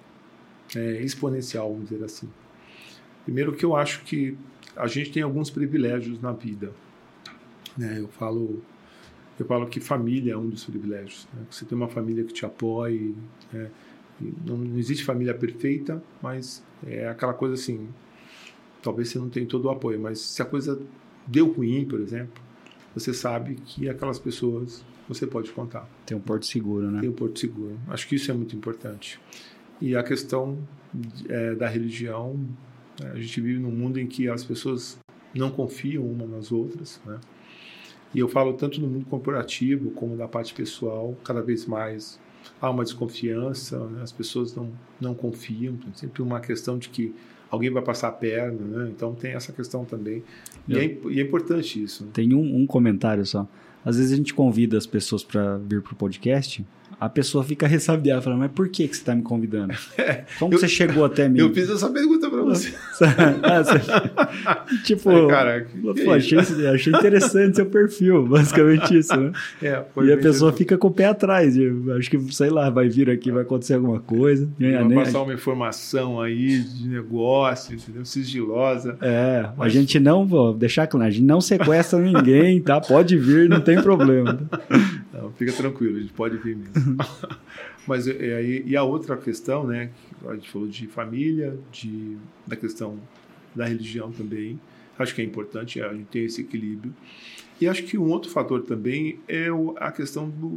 é, exponencial, vamos dizer assim. Primeiro que eu acho que a gente tem alguns privilégios na vida, né? Eu falo, eu falo que família é um dos privilégios, né? Você tem uma família que te apoie, né? não, não existe família perfeita, mas é aquela coisa assim, talvez você não tenha todo o apoio, mas se a coisa deu ruim, por exemplo, você sabe que aquelas pessoas você pode contar. Tem um porto seguro, né? Tem um porto seguro. Acho que isso é muito importante. E a questão é, da religião, a gente vive num mundo em que as pessoas não confiam umas nas outras, né? E eu falo tanto no mundo corporativo como da parte pessoal, cada vez mais há uma desconfiança, né? As pessoas não, não confiam, tem sempre uma questão de que alguém vai passar a perna, né? Então tem essa questão também. E, é, e é importante isso. Né? Tem um, um comentário só. Às vezes a gente convida as pessoas para vir para o podcast, a pessoa fica ressabiada, falando, mas por que, que você está me convidando? É, Como eu, você chegou até mim? Eu fiz essa pergunta para você. ah, você... Tipo, é, cara, que pô, que é achei, achei interessante seu perfil, basicamente isso, né? É, e a pessoa fica com o pé atrás. Eu acho que, sei lá, vai vir aqui, vai acontecer alguma coisa. Vai nem... passar uma informação aí de negócio, entendeu? Sigilosa. É, mas... a gente não, vou deixar claro, a gente não sequestra ninguém, tá? Pode vir, não tem problema. Não, fica tranquilo, a gente pode vir mesmo. Mas e, e a outra questão, né? A gente falou de família, de, da questão da religião também. Acho que é importante a gente ter esse equilíbrio. E acho que um outro fator também é o, a questão do,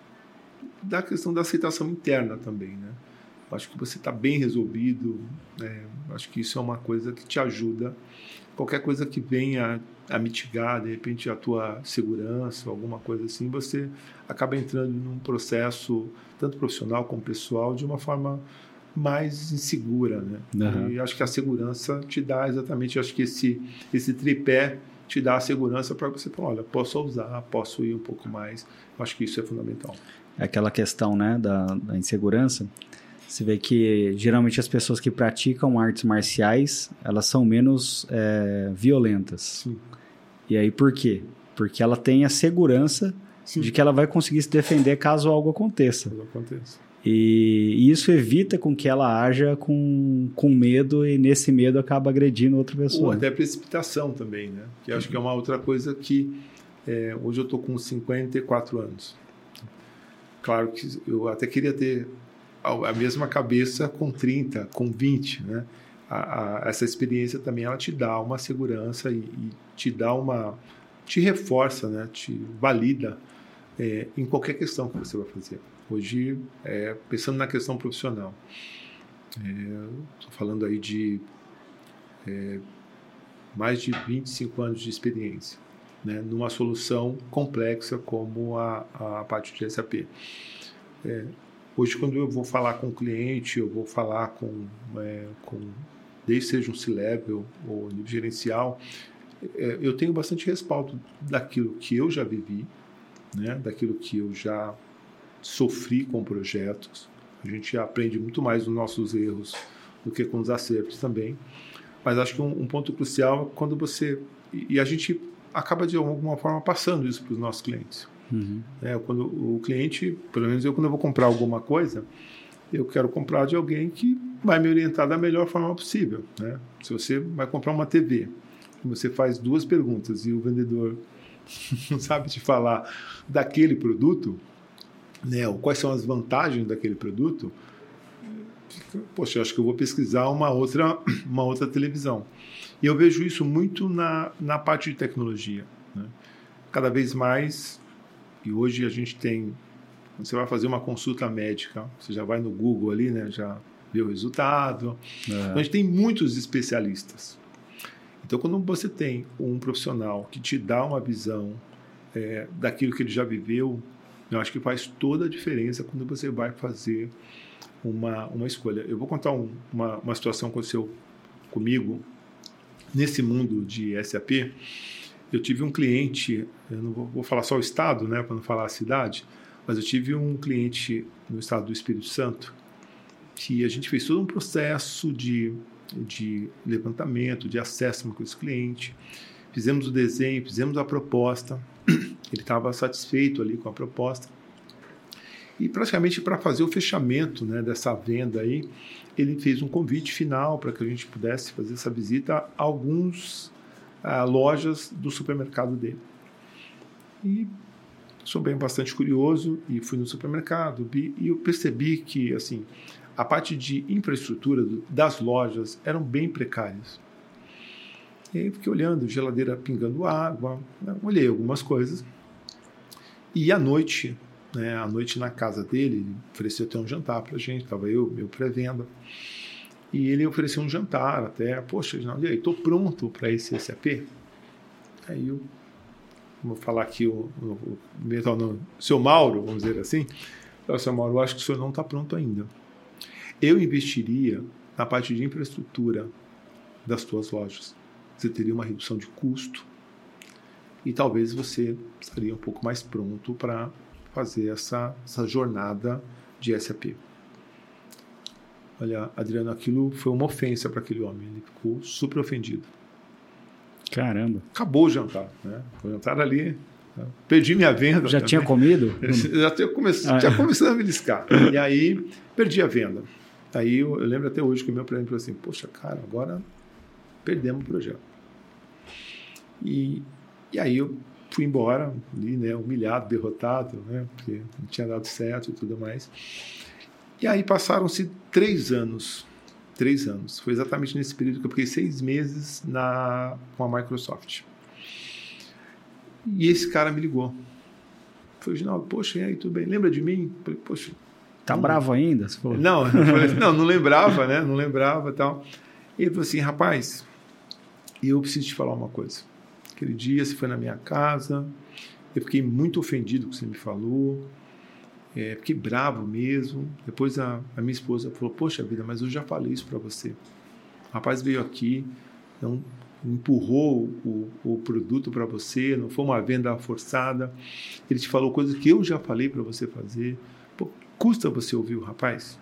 da questão da aceitação interna também, né? Acho que você está bem resolvido, né? Acho que isso é uma coisa que te ajuda. Qualquer coisa que venha a mitigar, de repente, a tua segurança, alguma coisa assim, você acaba entrando num processo, tanto profissional como pessoal, de uma forma mais insegura, né? Uhum. E acho que a segurança te dá exatamente, acho que esse, esse tripé te dá a segurança para você falar, olha, posso usar, posso ir um pouco mais. Acho que isso é fundamental. É aquela questão, né, da, da insegurança. Você vê que geralmente as pessoas que praticam artes marciais, elas são menos é, violentas. Sim. E aí por quê? Porque ela tem a segurança Sim. de que ela vai conseguir se defender caso algo aconteça. Caso aconteça. E, e isso evita com que ela haja com, com medo e nesse medo acaba agredindo outra pessoa. Ou até precipitação também, né? Que acho que é uma outra coisa que... É, hoje eu estou com cinquenta e quatro anos. Claro que eu até queria ter a mesma cabeça com trinta, com vinte, né? A, a, essa experiência também ela te dá uma segurança e, e te dá uma... te reforça, né? Te valida é, em qualquer questão que você vai fazer. Hoje, é, pensando na questão profissional, estou é, falando aí de é, mais de vinte e cinco anos de experiência, né? Numa solução complexa como a, a parte de S A P. É, hoje, quando eu vou falar com o cliente, eu vou falar com, é, com desde seja um C-Level ou nível gerencial, é, eu tenho bastante respaldo daquilo que eu já vivi, né, daquilo que eu já sofri com projetos. A gente aprende muito mais nos nossos erros do que com os acertos também. Mas acho que um, um ponto crucial é quando você... E, e a gente acaba, de alguma forma, passando isso para os nossos clientes. Uhum. É, quando o cliente, pelo menos eu, quando eu vou comprar alguma coisa, eu quero comprar de alguém que vai me orientar da melhor forma possível, né? Se você vai comprar uma T V, você faz duas perguntas e o vendedor não sabe te falar daquele produto, né, ou quais são as vantagens daquele produto, poxa, eu acho que eu vou pesquisar uma outra, uma outra televisão. E eu vejo isso muito na, na parte de tecnologia, né? Cada vez mais, e hoje a gente tem, você vai fazer uma consulta médica, você já vai no Google ali, né, já vê o resultado. É. Então, a gente tem muitos especialistas. Então, quando você tem um profissional que te dá uma visão é, daquilo que ele já viveu, eu acho que faz toda a diferença quando você vai fazer uma, uma escolha. Eu vou contar um, uma, uma situação que aconteceu comigo nesse mundo de S A P. Eu tive um cliente, eu não vou, vou falar só o estado, né, para não falar a cidade, mas eu tive um cliente no estado do Espírito Santo que a gente fez todo um processo de, de levantamento, de assessment com esse cliente, fizemos o desenho, fizemos a proposta, ele estava satisfeito ali com a proposta e praticamente para fazer o fechamento, né, dessa venda aí, ele fez um convite final para que a gente pudesse fazer essa visita a alguns a lojas do supermercado dele. E sou bem bastante curioso e fui no supermercado e eu percebi que assim, a parte de infraestrutura das lojas eram bem precárias. E aí eu fiquei olhando, geladeira pingando água, né? Olhei algumas coisas. E à noite, né, à noite na casa dele, ele ofereceu até um jantar pra gente, estava eu, meu pré-venda. E ele ofereceu um jantar até, poxa, e aí, estou pronto para esse S A P? Aí eu vou falar aqui o, o, o, o seu Mauro, vamos dizer assim. Eu, seu Mauro, eu acho que o senhor não está pronto ainda. Eu investiria na parte de infraestrutura das suas lojas. Você teria uma redução de custo e talvez você estaria um pouco mais pronto para fazer essa, essa jornada de S A P. Olha, Adriano, aquilo foi uma ofensa para aquele homem. Ele ficou super ofendido. Caramba. Acabou o jantar, né? O jantar ali, né? Perdi minha venda. Já também. tinha comido? Já tinha, come... ah, tinha começado a beliscar. E aí, perdi a venda. Aí eu, eu lembro até hoje que o meu presidente falou assim, poxa, cara, agora perdemos o projeto. E, e aí eu fui embora, ali, né, humilhado, derrotado, né, porque não tinha dado certo e tudo mais. E aí passaram-se três anos. Três anos. Foi exatamente nesse período que eu fiquei seis meses na, com a Microsoft. E esse cara me ligou. Foi, Ginaldo, poxa, e aí, tudo bem? Lembra de mim? Falei, poxa. Tá não, bravo ainda? Você falou. Não, eu falei, não, não lembrava, né? Não lembrava e tal. E ele falou assim, rapaz, eu preciso te falar uma coisa. Aquele dia você foi na minha casa, eu fiquei muito ofendido com o que você me falou. É, fiquei bravo mesmo. Depois a, a minha esposa falou, poxa vida, mas eu já falei isso para você. O rapaz veio aqui, não empurrou o, o produto para você, não foi uma venda forçada. Ele te falou coisas que eu já falei para você fazer. Pô, custa você ouvir o rapaz?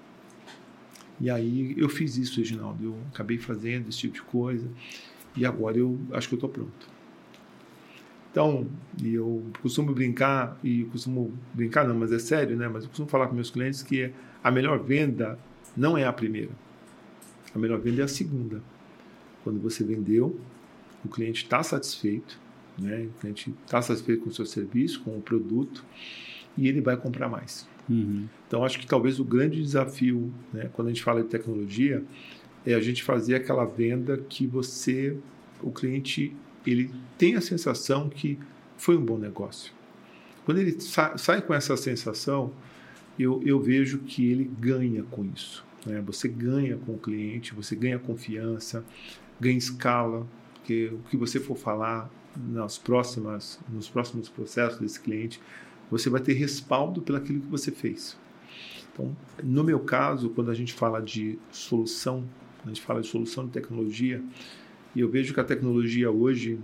E aí eu fiz isso, Reginaldo. Eu acabei fazendo esse tipo de coisa. E agora eu acho que eu estou pronto. Então, eu costumo brincar, e costumo brincar não, mas é sério, né? Mas eu costumo falar com meus clientes que a melhor venda não é a primeira. A melhor venda é a segunda. Quando você vendeu, o cliente está satisfeito, né? O cliente está satisfeito com o seu serviço, com o produto, e ele vai comprar mais. Uhum. Então, acho que talvez o grande desafio, né, quando a gente fala de tecnologia, é a gente fazer aquela venda que você, o cliente, ele tem a sensação que foi um bom negócio. Quando ele sa- sai com essa sensação, eu, eu vejo que ele ganha com isso, né? Você ganha com o cliente, você ganha confiança, ganha escala, porque o que você for falar nas próximas, nos próximos processos desse cliente, você vai ter respaldo pelo aquilo que você fez. Então, no meu caso, quando a gente fala de solução, a gente fala de solução de tecnologia, e eu vejo que a tecnologia hoje,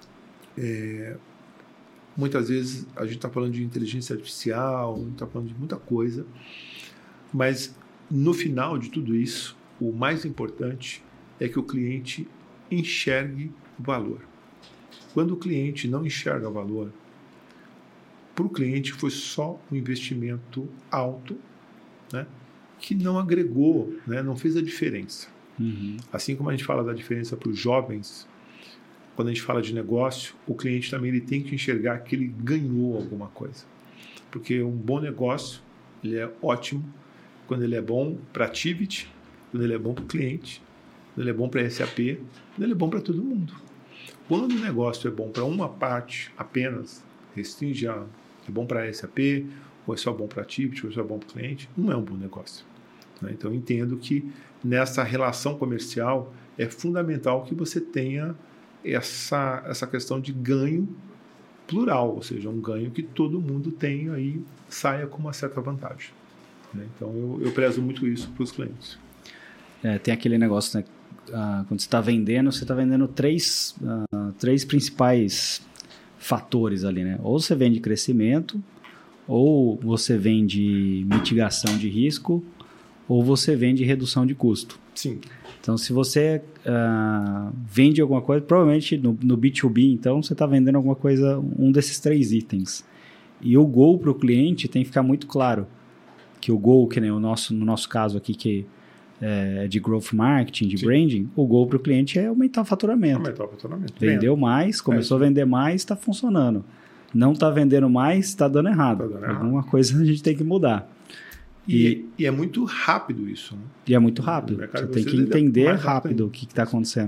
é, muitas vezes a gente está falando de inteligência artificial, a gente está falando de muita coisa, mas no final de tudo isso, o mais importante é que o cliente enxergue o valor. Quando o cliente não enxerga valor, para o cliente foi só um investimento alto, né, que não agregou, né, não fez a diferença. Uhum. Assim como a gente fala da diferença para os jovens, quando a gente fala de negócio, o cliente também ele tem que enxergar que ele ganhou alguma coisa. Porque um bom negócio, ele é ótimo quando ele é bom para a Tivit, quando ele é bom para o cliente, quando ele é bom para a S A P, quando ele é bom para todo mundo. Quando o negócio é bom para uma parte apenas, restringe a, é bom para a S A P, ou é só bom para a Tivit, ou é só bom para o cliente, não é um bom negócio. Né? Então, eu entendo que nessa relação comercial é fundamental que você tenha essa, essa questão de ganho plural, ou seja, um ganho que todo mundo tenha e saia com uma certa vantagem. Né? Então, eu, eu prezo muito isso para os clientes. É, tem aquele negócio, né? Ah, quando você está vendendo, você está vendendo três, ah, três principais fatores ali, né? Ou você vende crescimento, ou você vende mitigação de risco, ou você vende redução de custo. Sim. Então, se você uh, vende alguma coisa, provavelmente no, no B dois B, então, você está vendendo alguma coisa, um desses três itens. E o goal para o cliente tem que ficar muito claro. Que o goal, que nem o nosso, no nosso caso aqui, que é de growth marketing, de Sim. branding, o goal para o cliente é aumentar o faturamento. Aumentar o faturamento. Vendeu mais, começou é, a vender mais, está funcionando. Não está vendendo mais, está dando errado. Tá dando Alguma errado. coisa a gente tem que mudar. E, e, e é muito rápido isso. Né? E é muito rápido. Você tem que entender rápido, rápido o que está acontecendo.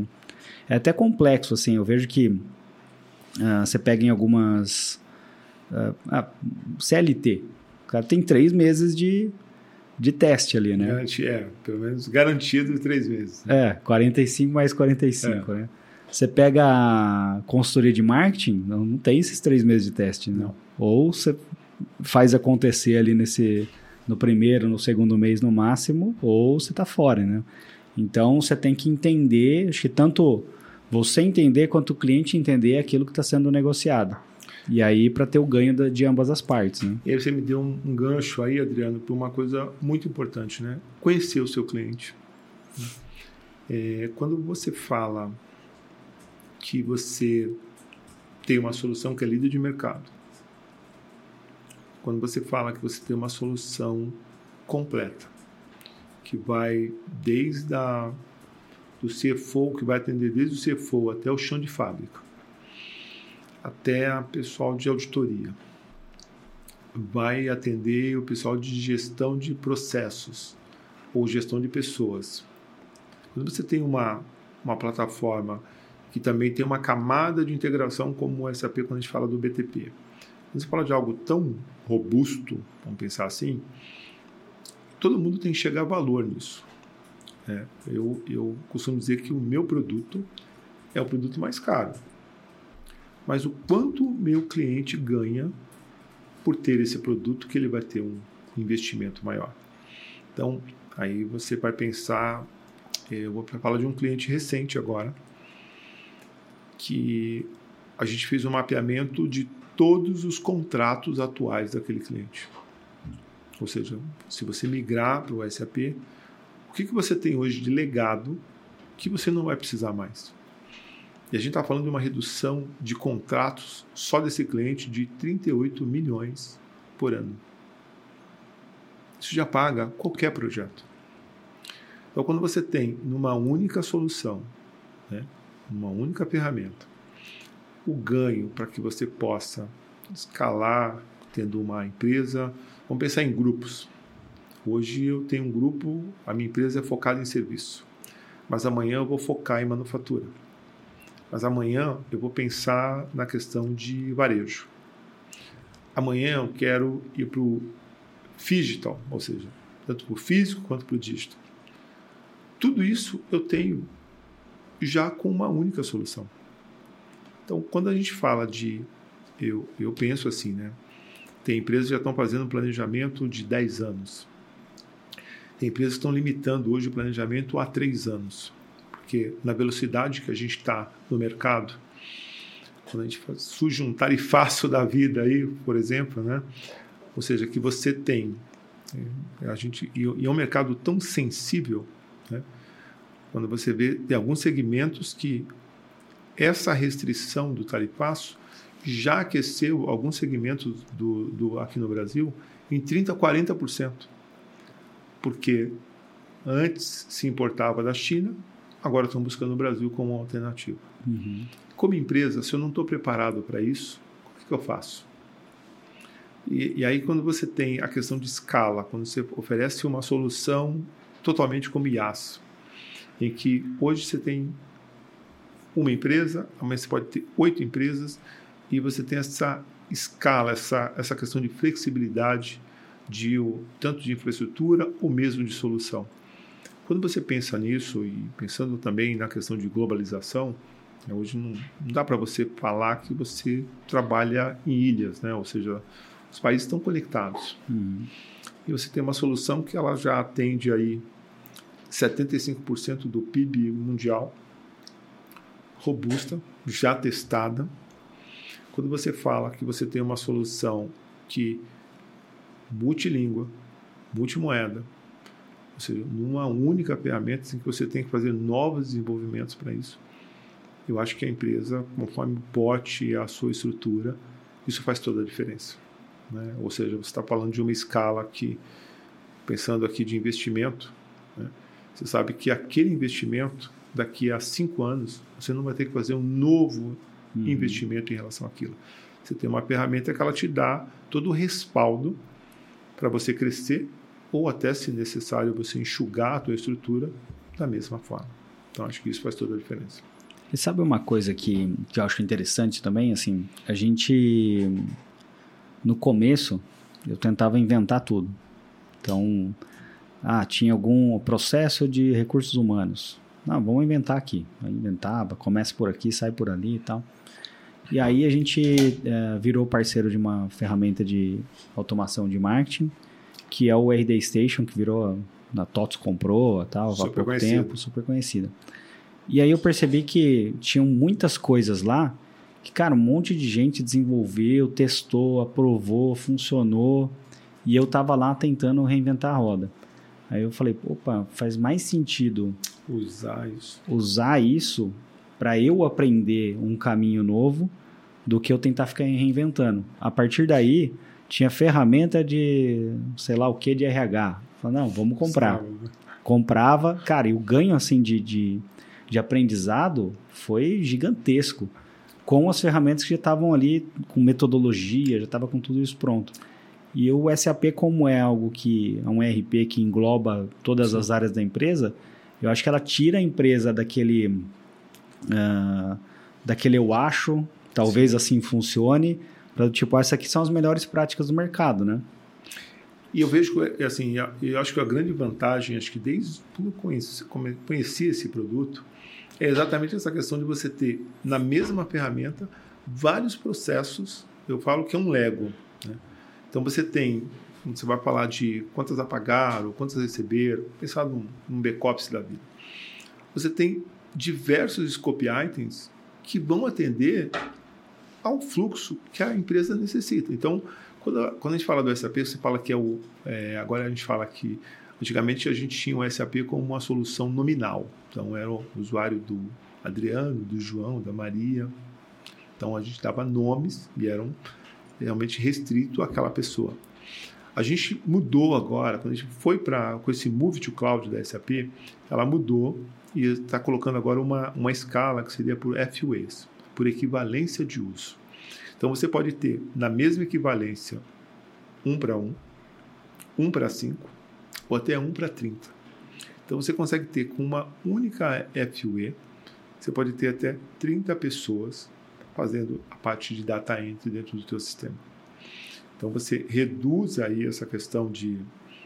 É até complexo, assim, eu vejo que uh, você pega em algumas... Uh, uh, C L T, o cara tem três meses de, de teste ali, né? Garanti, é, pelo menos garantido três meses. Né? É, quarenta e cinco mais quarenta e cinco, é. Né? Você pega a consultoria de marketing, não, não tem esses três meses de teste, né? Não. Ou você faz acontecer ali nesse, no primeiro, no segundo mês no máximo, ou você está fora, né? Então, você tem que entender, acho que tanto você entender quanto o cliente entender aquilo que está sendo negociado. E aí, para ter o ganho da, de ambas as partes, né? E aí você me deu um, um gancho aí, Adriano, para uma coisa muito importante, né? Conhecer o seu cliente. É, quando você fala que você tem uma solução que é líder de mercado, quando você fala que você tem uma solução completa, que vai desde a, do C F O, que vai atender desde o C F O até o chão de fábrica, até a pessoal de auditoria, vai atender o pessoal de gestão de processos ou gestão de pessoas. Quando você tem uma, uma plataforma que também tem uma camada de integração como o S A P, quando a gente fala do B T P, quando você fala de algo tão robusto, vamos pensar assim, todo mundo tem que chegar a valor nisso. É, eu, eu costumo dizer que o meu produto é o produto mais caro. Mas o quanto o meu cliente ganha por ter esse produto, que ele vai ter um investimento maior. Então, aí você vai pensar, eu vou falar de um cliente recente agora, que a gente fez um mapeamento de todos os contratos atuais daquele cliente. Ou seja, se você migrar para o S A P, o que, que você tem hoje de legado que você não vai precisar mais? E a gente está falando de uma redução de contratos só desse cliente de trinta e oito milhões por ano. Isso já paga qualquer projeto. Então, quando você tem numa única solução, né, uma única ferramenta, o ganho para que você possa escalar tendo uma empresa, vamos pensar em grupos. Hoje eu tenho um grupo, a minha empresa é focada em serviço, mas amanhã eu vou focar em manufatura. Mas amanhã eu vou pensar na questão de varejo. Amanhã eu quero ir para o digital, ou seja, tanto para o físico quanto para o digital. Tudo isso eu tenho já com uma única solução. Então, quando a gente fala de... Eu, eu penso assim, né? Tem empresas que já estão fazendo um planejamento de dez anos. Tem empresas que estão limitando hoje o planejamento a três anos. Porque na velocidade que a gente está no mercado, quando a gente faz, surge um tarifaço da vida aí, por exemplo, né? Ou seja, que você tem... A gente, e é um mercado tão sensível, né? Quando você vê, tem alguns segmentos que essa restrição do tarifaço já aqueceu alguns segmentos do, do, aqui no Brasil em trinta por cento, quarenta por cento. Porque antes se importava da China, agora estão buscando o Brasil como alternativa. Uhum. Como empresa, se eu não estou preparado para isso, o que, que eu faço? E, e aí, quando você tem a questão de escala, quando você oferece uma solução totalmente como I A S, em que hoje você tem uma empresa, amanhã você pode ter oito empresas, e você tem essa escala, essa, essa questão de flexibilidade, de, tanto de infraestrutura ou mesmo de solução. Quando você pensa nisso, e pensando também na questão de globalização, hoje não, não dá para você falar que você trabalha em ilhas, né? Ou seja, os países estão conectados. Uhum. E você tem uma solução que ela já atende aí setenta e cinco por cento do P I B mundial, robusta, já testada. Quando você fala que você tem uma solução que multilíngua, multimoeda, ou seja, numa única ferramenta em que você tem que fazer novos desenvolvimentos para isso, eu acho que a empresa, conforme o porte e a sua estrutura, isso faz toda a diferença, né? Ou seja, você está falando de uma escala que, pensando aqui de investimento, né, você sabe que aquele investimento, daqui a cinco anos, você não vai ter que fazer um novo uhum. investimento em relação àquilo. Você tem uma ferramenta que ela te dá todo o respaldo para você crescer, ou até, se necessário, você enxugar a tua estrutura da mesma forma. Então, acho que isso faz toda a diferença. E sabe uma coisa que, que eu acho interessante também? Assim, a gente, no começo, eu tentava inventar tudo. Então, ah, tinha algum processo de recursos humanos. Não, vamos inventar aqui. Eu inventava, começa por aqui, sai por ali e tal. E aí a gente é, virou parceiro de uma ferramenta de automação de marketing, que é o R D Station, que virou, a TOTOS comprou, tal, há pouco tempo, super conhecida. E aí eu percebi que tinham muitas coisas lá que, cara, um monte de gente desenvolveu, testou, aprovou, funcionou, e eu tava lá tentando reinventar a roda. Aí eu falei, opa, faz mais sentido usar isso, usar isso para eu aprender um caminho novo do que eu tentar ficar reinventando. A partir daí, tinha ferramenta de, sei lá o que, de R H. Falei, não, vamos comprar. Salve. Comprava, cara, e o ganho assim de... de de aprendizado foi gigantesco, com as ferramentas que já estavam ali, com metodologia, já estava com tudo isso pronto. E o S A P, como é algo que é um E R P que engloba todas Sim. as áreas da empresa, eu acho que ela tira a empresa daquele, uh, daquele eu acho, talvez Sim. assim funcione, para tipo, essas aqui são as melhores práticas do mercado, né? E eu vejo que, assim, eu acho que a grande vantagem, acho que desde quando eu conheci, conheci esse produto, é exatamente essa questão de você ter, na mesma ferramenta, vários processos. Eu falo que é um Lego, né? Então, você tem, você vai falar de quantas apagaram, quantas receberam, pensar num, num back-office da vida. Você tem diversos scope items que vão atender ao fluxo que a empresa necessita. Então, quando, quando a gente fala do S A P, você fala que é o... É, agora a gente fala que antigamente a gente tinha o S A P como uma solução nominal. Então, era o usuário do Adriano, do João, da Maria. Então, a gente dava nomes e eram realmente restrito àquela pessoa. A gente mudou agora, quando a gente foi para com esse Move to Cloud da S A P, ela mudou e está colocando agora uma, uma escala que seria por F U Es, por equivalência de uso. Então, você pode ter, na mesma equivalência, um para um, um para cinco, ou até um para trinta. Então, você consegue ter com uma única F U E, você pode ter até trinta pessoas fazendo a parte de data entry dentro do teu sistema. Então, você reduz aí essa questão de...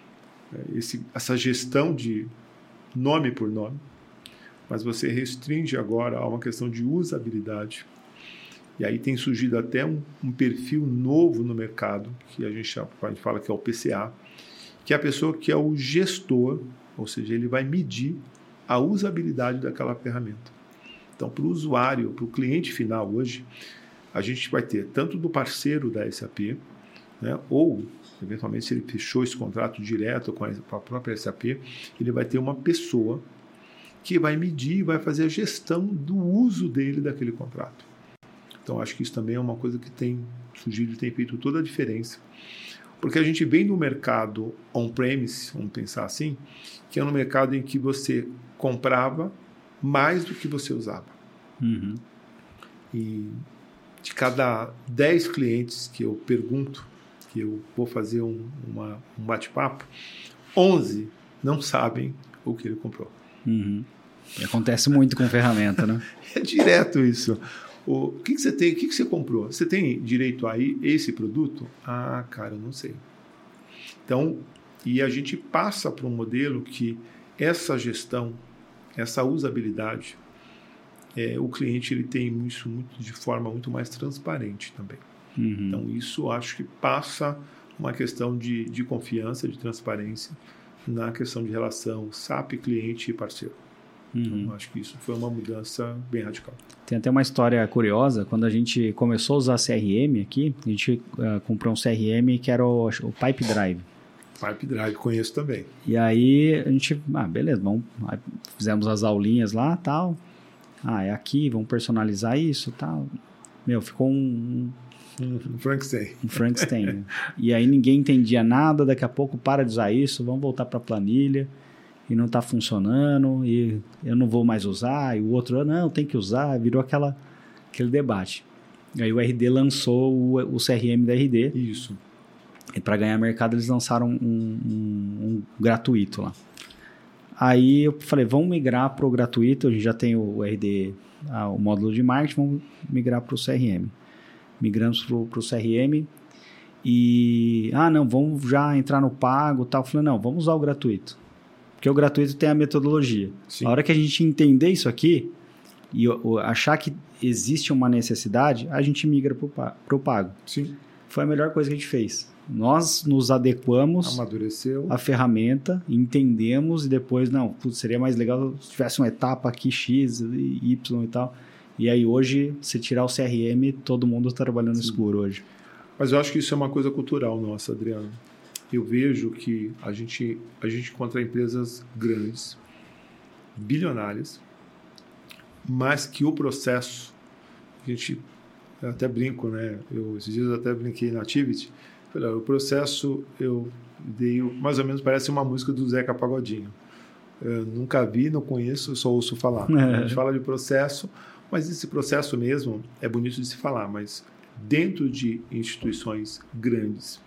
Esse, essa gestão de nome por nome, mas você restringe agora a uma questão de usabilidade. E aí tem surgido até um, um perfil novo no mercado, que a gente, a gente fala que é o P C A, que é a pessoa que é o gestor, ou seja, ele vai medir a usabilidade daquela ferramenta. Então, para o usuário, para o cliente final hoje, a gente vai ter tanto do parceiro da S A P, né, ou, eventualmente, se ele fechou esse contrato direto com a, com a própria S A P, ele vai ter uma pessoa que vai medir e vai fazer a gestão do uso dele daquele contrato. Então, acho que isso também é uma coisa que tem surgido e tem feito toda a diferença. Porque a gente vem no mercado on-premise, vamos pensar assim, que é no mercado em que você comprava mais do que você usava. Uhum. E de cada dez clientes que eu pergunto, que eu vou fazer um, uma, um bate-papo, onze não sabem o que ele comprou. Uhum. E acontece muito com ferramenta, né? É direto isso. O que, que você tem? O que, que você comprou? Você tem direito a esse produto? Ah, cara, eu não sei. Então, e a gente passa para um modelo que essa gestão, essa usabilidade, é, o cliente ele tem isso muito, de forma muito mais transparente também. Uhum. Então, isso acho que passa uma questão de, de confiança, de transparência na questão de relação S A P, cliente e parceiro. Uhum. Então, acho que isso foi uma mudança bem radical. Tem até uma história curiosa. Quando a gente começou a usar C R M aqui, a gente uh, comprou um C R M que era o, o Pipe Drive. Pipe Drive, conheço também. E aí a gente, ah, beleza, vamos, fizemos as aulinhas lá, tal. Ah, é aqui, vamos personalizar isso, tal. Meu, ficou um... Um Frankenstein. Um Frankenstein. E aí ninguém entendia nada, daqui a pouco para de usar isso, vamos voltar para a planilha. E não está funcionando, e eu não vou mais usar, e o outro, não, tem que usar, virou aquela, aquele debate. E aí o R D lançou o, o C R M da R D. Isso. E para ganhar mercado eles lançaram um, um, um gratuito lá. Aí eu falei, vamos migrar para o gratuito, a gente já tem o R D, ah, o módulo de marketing, vamos migrar para o C R M. Migramos para o C R M e, ah, não, vamos já entrar no pago e tal. Eu falei, não, vamos usar o gratuito, porque o gratuito tem a metodologia. Sim. A hora que a gente entender isso aqui e achar que existe uma necessidade, a gente migra para o pago. Sim. Foi a melhor coisa que a gente fez. Nós nos adequamos Amadureceu. à ferramenta, entendemos e depois, não, putz, seria mais legal se tivesse uma etapa aqui X, Y e tal. E aí hoje, se tirar o C R M, todo mundo está trabalhando no escuro hoje. Mas eu acho que isso é uma coisa cultural nossa, Adriano. Eu vejo que a gente, a gente encontra empresas grandes, bilionárias, mas que o processo, a gente, eu até brinco, né? Eu, esses dias eu até brinquei na Tivit. O processo, eu dei, mais ou menos parece uma música do Zeca Pagodinho. Eu nunca vi, não conheço, só ouço falar. É. A gente fala de processo, mas esse processo mesmo é bonito de se falar, mas dentro de instituições grandes,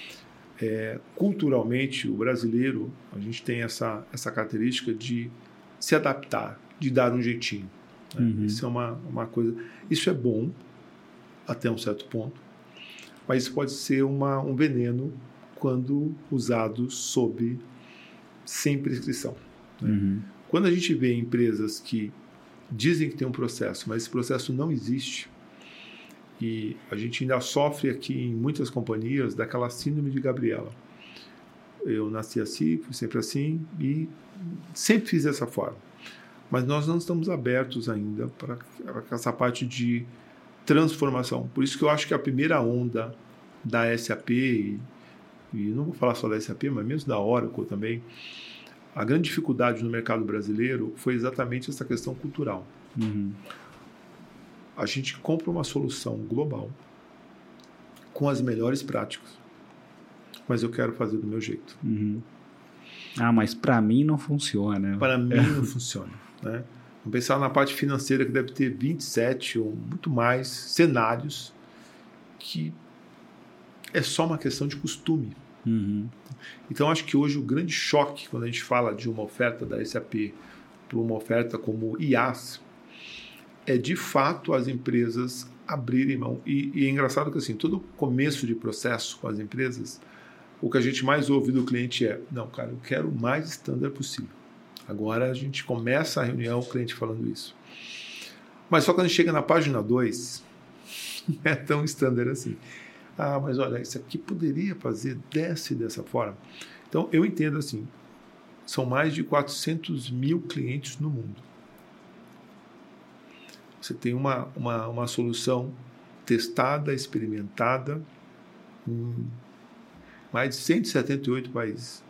é, culturalmente, o brasileiro, a gente tem essa, essa característica de se adaptar, de dar um jeitinho. Né? Uhum. Isso é uma, uma coisa... Isso é bom, até um certo ponto, mas isso pode ser uma, um veneno quando usado sob, sem prescrição. Né? Uhum. Quando a gente vê empresas que dizem que tem um processo, mas esse processo não existe, e a gente ainda sofre aqui em muitas companhias daquela síndrome de Gabriela. Eu nasci assim, fui sempre assim e sempre fiz dessa forma. Mas nós não estamos abertos ainda para essa parte de transformação. Por isso que eu acho que a primeira onda da S A P, e, e não vou falar só da S A P, mas mesmo da Oracle também, a grande dificuldade no mercado brasileiro foi exatamente essa questão cultural. Uhum. A gente compra uma solução global com as melhores práticas, mas eu quero fazer do meu jeito. Uhum. Ah, mas para mim não funciona. Para mim não funciona. Né? Vamos pensar na parte financeira, que deve ter vinte e sete ou muito mais cenários que é só uma questão de costume. Uhum. Então, acho que hoje o grande choque, quando a gente fala de uma oferta da S A P para uma oferta como I A S, é de fato as empresas abrirem mão. E, e é engraçado que assim, todo começo de processo com as empresas, o que a gente mais ouve do cliente é, não, cara, eu quero o mais standard possível. Agora a gente começa a reunião, o cliente falando isso. Mas só quando a gente chega na página dois, não é tão standard assim. Ah, mas olha, isso aqui poderia fazer dessa e dessa forma. Então, eu entendo assim, são mais de quatrocentos mil clientes no mundo. Você tem uma, uma, uma solução testada, experimentada em mais de cento e setenta e oito países.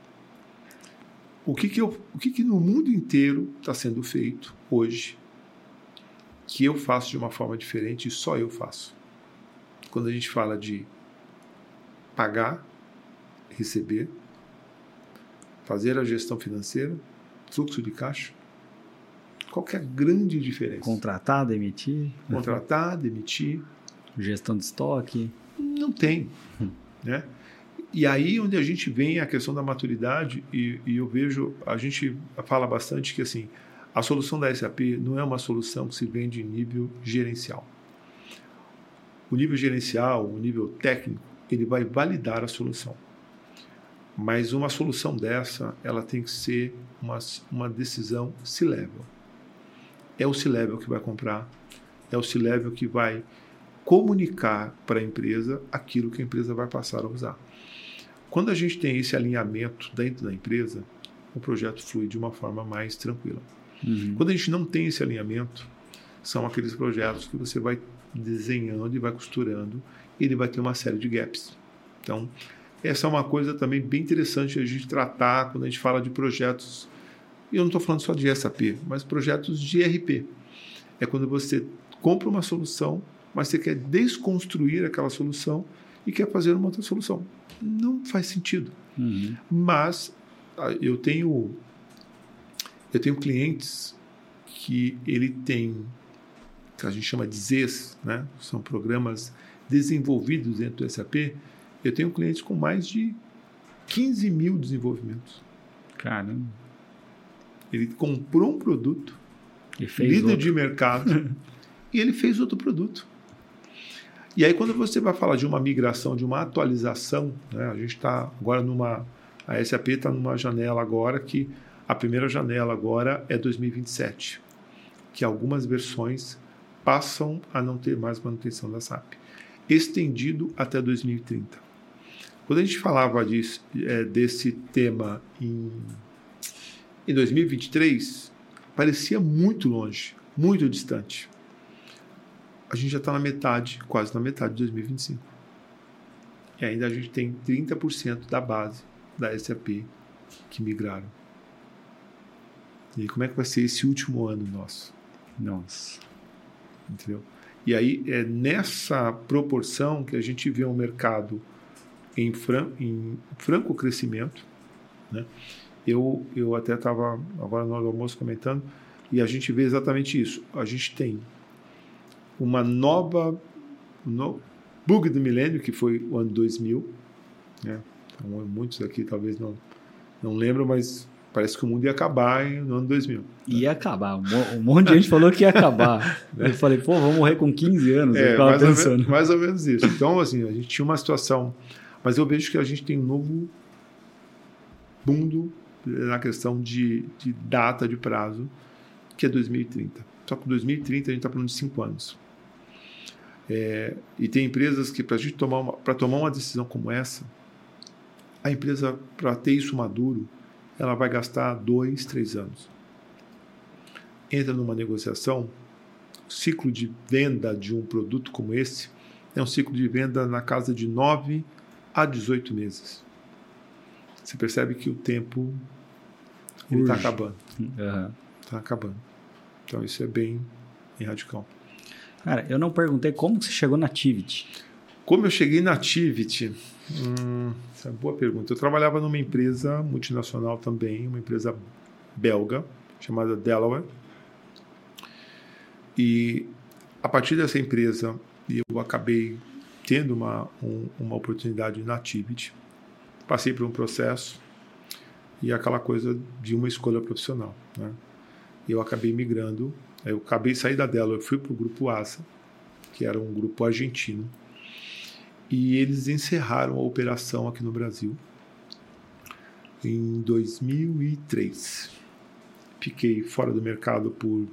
O que que, eu, o que, que no mundo inteiro está sendo feito hoje que eu faço de uma forma diferente e só eu faço? Quando a gente fala de pagar, receber, fazer a gestão financeira, fluxo de caixa, qual que é a grande diferença? Contratar, demitir. Contratar, demitir. Gestão de estoque. Não tem. Hum. Né? E aí onde a gente vem a questão da maturidade, e, e eu vejo, a gente fala bastante que assim, a solução da S A P não é uma solução que se vende em nível gerencial. O nível gerencial, o nível técnico, ele vai validar a solução. Mas uma solução dessa, ela tem que ser uma, uma decisão C-level. É o C-level que vai comprar, é o C-level que vai comunicar para a empresa aquilo que a empresa vai passar a usar. Quando a gente tem esse alinhamento dentro da empresa, o projeto flui de uma forma mais tranquila. Uhum. Quando a gente não tem esse alinhamento, são aqueles projetos que você vai desenhando e vai costurando, e ele vai ter uma série de gaps. Então, essa é uma coisa também bem interessante a gente tratar quando a gente fala de projetos. E eu não estou falando só de S A P, mas projetos de E R P. É quando você compra uma solução, mas você quer desconstruir aquela solução e quer fazer uma outra solução. Não faz sentido. Uhum. Mas eu tenho, eu tenho clientes que ele tem, que a gente chama de Z E S, né? São programas desenvolvidos dentro do S A P. Eu tenho clientes com mais de quinze mil desenvolvimentos. Caramba. Ele comprou um produto, e fez líder outro. de mercado, e ele fez outro produto. E aí, quando você vai falar de uma migração, de uma atualização, né, a gente está agora numa... A S A P está numa janela agora que a primeira janela agora é dois mil e vinte e sete, que algumas versões passam a não ter mais manutenção da S A P, estendido até dois mil e trinta. Quando a gente falava disso, é, desse tema em, em dois mil e vinte e três, parecia muito longe, muito distante. A gente já está na metade, quase na metade de dois mil e vinte e cinco. E ainda a gente tem trinta por cento da base da S A P que migraram. E aí, como é que vai ser esse último ano nosso? Nossa. Entendeu? E aí é nessa proporção que a gente vê um mercado em, fran em franco crescimento, né? Eu, eu até estava agora no almoço comentando, e a gente vê exatamente isso. A gente tem uma nova no, bug do milênio, que foi o ano dois mil, né? Então, muitos aqui talvez não, não lembram, mas parece que o mundo ia acabar no ano dois mil. Ia acabar. Um monte de gente falou que ia acabar. Eu falei, pô, vamos morrer com quinze anos. É, eu ficava mais, pensando. Ou menos, mais ou menos isso. Então, assim, a gente tinha uma situação... Mas eu vejo que a gente tem um novo mundo na questão de, de data, de prazo, que é dois mil e trinta. Só que dois mil e trinta a gente está falando de cinco anos. É, e tem empresas que, para a gente tomar uma, para tomar uma decisão como essa, a empresa, para ter isso maduro, ela vai gastar dois, três anos. Entra numa negociação, o ciclo de venda de um produto como esse é um ciclo de venda na casa de nove a dezoito meses. Você percebe que o tempo está acabando. Está uhum. acabando. Então isso é bem, bem radical. Cara, eu não perguntei como você chegou na Tivit. Como eu cheguei na Tivit? Hum, essa é uma boa pergunta. Eu trabalhava numa empresa multinacional também, uma empresa belga, chamada Delaware. E a partir dessa empresa, eu acabei tendo uma, um, uma oportunidade na Tivit. Passei por um processo e aquela coisa de uma escolha profissional, né? Eu acabei migrando. Eu acabei de sair da Delaware, fui para o grupo ASA, que era um grupo argentino, e eles encerraram a operação aqui no Brasil em dois mil e três. Fiquei fora do mercado por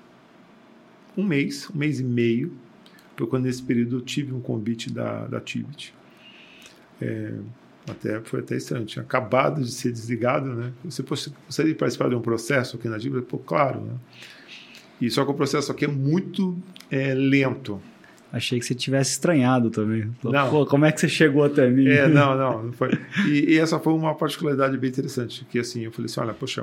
um mês, um mês e meio, foi quando nesse período eu tive um convite da, da Tivit. É, até, foi até estranho, tinha acabado de ser desligado, né? Você gostaria de participar de um processo aqui na Tivit? Pô, claro, né? E só que o processo aqui é muito é, lento. Achei que você tivesse estranhado também. Não. Pô, como é que você chegou até mim? É, não, não. não foi. E, e essa foi uma particularidade bem interessante, que assim, eu falei assim, olha, poxa,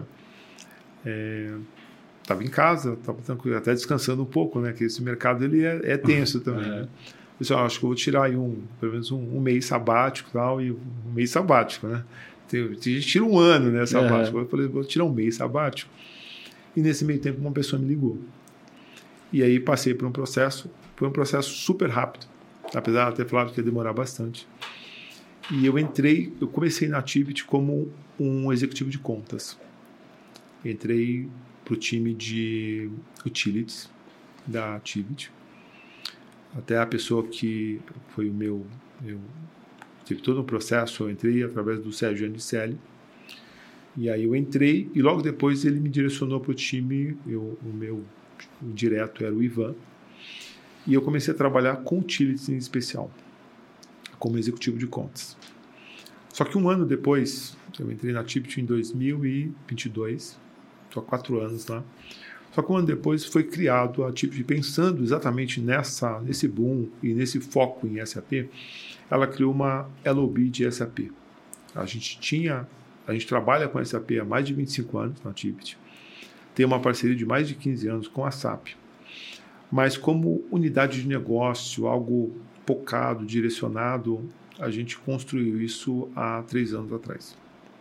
estava é, em casa, estava tranquilo, até descansando um pouco, né? Que esse mercado ele é, é tenso também. É. Né? Eu disse, acho que eu vou tirar aí um, pelo menos um, um mês sabático e tal, e um mês sabático, né? Tem, tem gente que tira um ano, né, sabático. É. Eu falei, vou tirar um mês sabático. E nesse meio tempo uma pessoa me ligou. E aí passei por um processo, foi um processo super rápido, apesar de ter falado que ia demorar bastante. E eu entrei, eu comecei na Tivit como um executivo de contas. Entrei para o time de utilities da Tivit. Até a pessoa que foi o meu, eu tive todo um processo, eu entrei através do Sérgio Anicelli. E aí eu entrei e logo depois ele me direcionou para o time, eu, o meu o direto era o Ivan, e eu comecei a trabalhar com utilities em especial, como executivo de contas. Só que um ano depois, eu entrei na Tivit em dois mil e vinte e dois, estou há quatro anos lá, só que um ano depois foi criado a Tivit, pensando exatamente nessa, nesse boom e nesse foco em S A P, ela criou uma L O B de S A P. A gente tinha... A gente trabalha com a S A P há mais de vinte e cinco anos na Tivit. Tem uma parceria de mais de quinze anos com a S A P. Mas como unidade de negócio, algo focado, direcionado, a gente construiu isso há três anos atrás.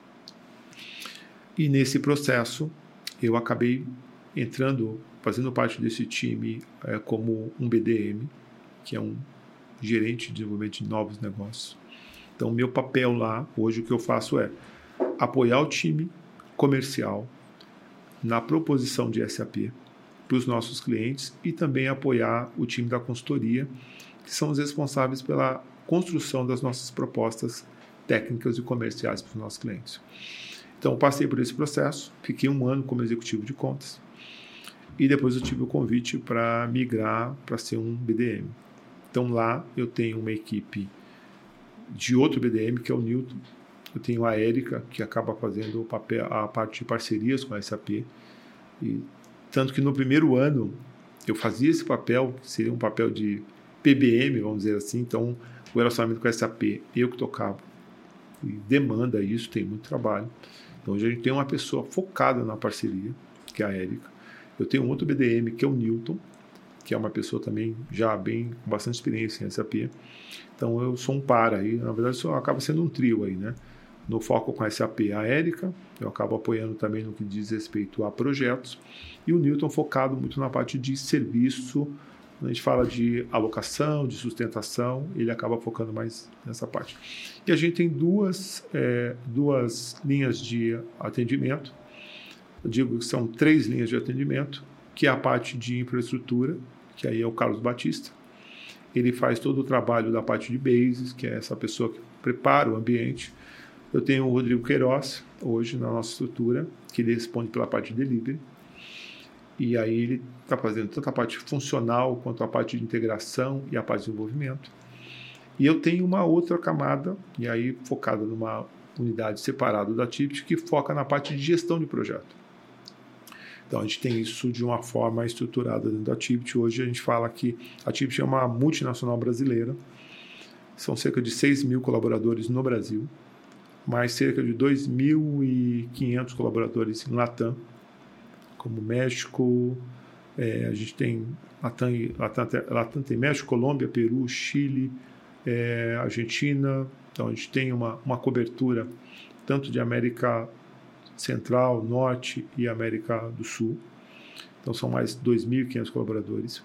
E nesse processo, eu acabei entrando, fazendo parte desse time é, como um B D M, que é um gerente de desenvolvimento de novos negócios. Então, meu papel lá, hoje, o que eu faço é apoiar o time comercial na proposição de S A P para os nossos clientes e também apoiar o time da consultoria, que são os responsáveis pela construção das nossas propostas técnicas e comerciais para os nossos clientes. Então, eu passei por esse processo, fiquei um ano como executivo de contas e depois eu tive o convite para migrar para ser um B D M. Então, lá eu tenho uma equipe de outro B D M, que é o Newton. Eu tenho a Érica, que acaba fazendo o papel, a parte de parcerias com a S A P. E, tanto que no primeiro ano eu fazia esse papel, que seria um papel de P B M, vamos dizer assim. Então, o relacionamento com a S A P, eu que tocava. E demanda isso, tem muito trabalho. Então, hoje a gente tem uma pessoa focada na parceria, que é a Érica. Eu tenho um outro B D M, que é o Newton, que é uma pessoa também já bem com bastante experiência em S A P. Então, eu sou um par aí. Na verdade, isso acaba sendo um trio aí, né? No foco com a S A P, a Érica, eu acabo apoiando também no que diz respeito a projetos, e o Newton focado muito na parte de serviço. Quando a gente fala de alocação, de sustentação, ele acaba focando mais nessa parte. E a gente tem duas, é, duas linhas de atendimento, eu digo que são três linhas de atendimento, que é a parte de infraestrutura, que aí é o Carlos Batista. Ele faz todo o trabalho da parte de bases, que é essa pessoa que prepara o ambiente. Eu tenho o Rodrigo Queiroz, hoje na nossa estrutura, que ele responde pela parte de delivery. E aí ele está fazendo tanto a parte funcional, quanto a parte de integração e a parte de desenvolvimento. E eu tenho uma outra camada, e aí focada numa unidade separada da Tivit, que foca na parte de gestão de projeto. Então, a gente tem isso de uma forma estruturada dentro da Tivit. Hoje a gente fala que a Tivit é uma multinacional brasileira. São cerca de seis mil colaboradores no Brasil, mais cerca de dois mil e quinhentos colaboradores em Latam, como México, é, a gente tem Latam, Latam, Latam tem México, Colômbia, Peru, Chile, é, Argentina. Então, a gente tem uma, uma cobertura tanto de América Central, Norte e América do Sul. Então, são mais dois mil e quinhentos colaboradores.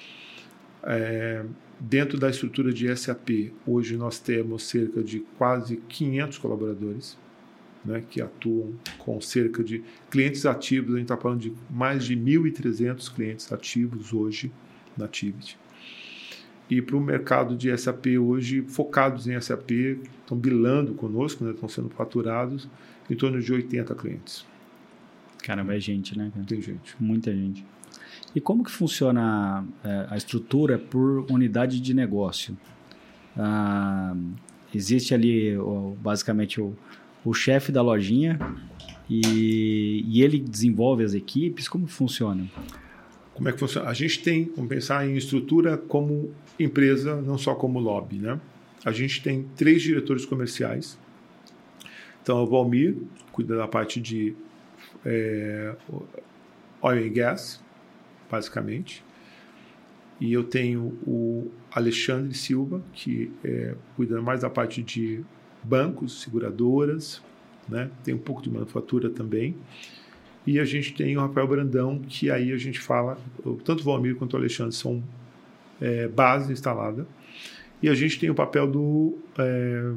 É, dentro da estrutura de S A P, hoje nós temos cerca de quase quinhentos colaboradores, né, que atuam com cerca de clientes ativos. A gente está falando de mais de mil e trezentos clientes ativos hoje na Tivit. E para o mercado de S A P hoje, focados em S A P, estão bilando conosco, né, estão sendo faturados em torno de oitenta clientes. Caramba, é gente, né? Tem gente. Muita gente. E como que funciona é, a estrutura por unidade de negócio? Ah, existe ali, o, basicamente, o, o chefe da lojinha e, e ele desenvolve as equipes? Como que funciona? Como é que funciona? A gente tem, vamos pensar em estrutura como empresa, não só como lobby, né? A gente tem três diretores comerciais. Então, o Valmir cuida da parte de é, oil and gas, basicamente. E eu tenho o Alexandre Silva, que é, cuida mais da parte de bancos, seguradoras, né? Tem um pouco de manufatura também. E a gente tem o Rafael Brandão, que aí a gente fala, tanto o Valmir quanto o Alexandre são é, base instalada. E a gente tem o papel do é,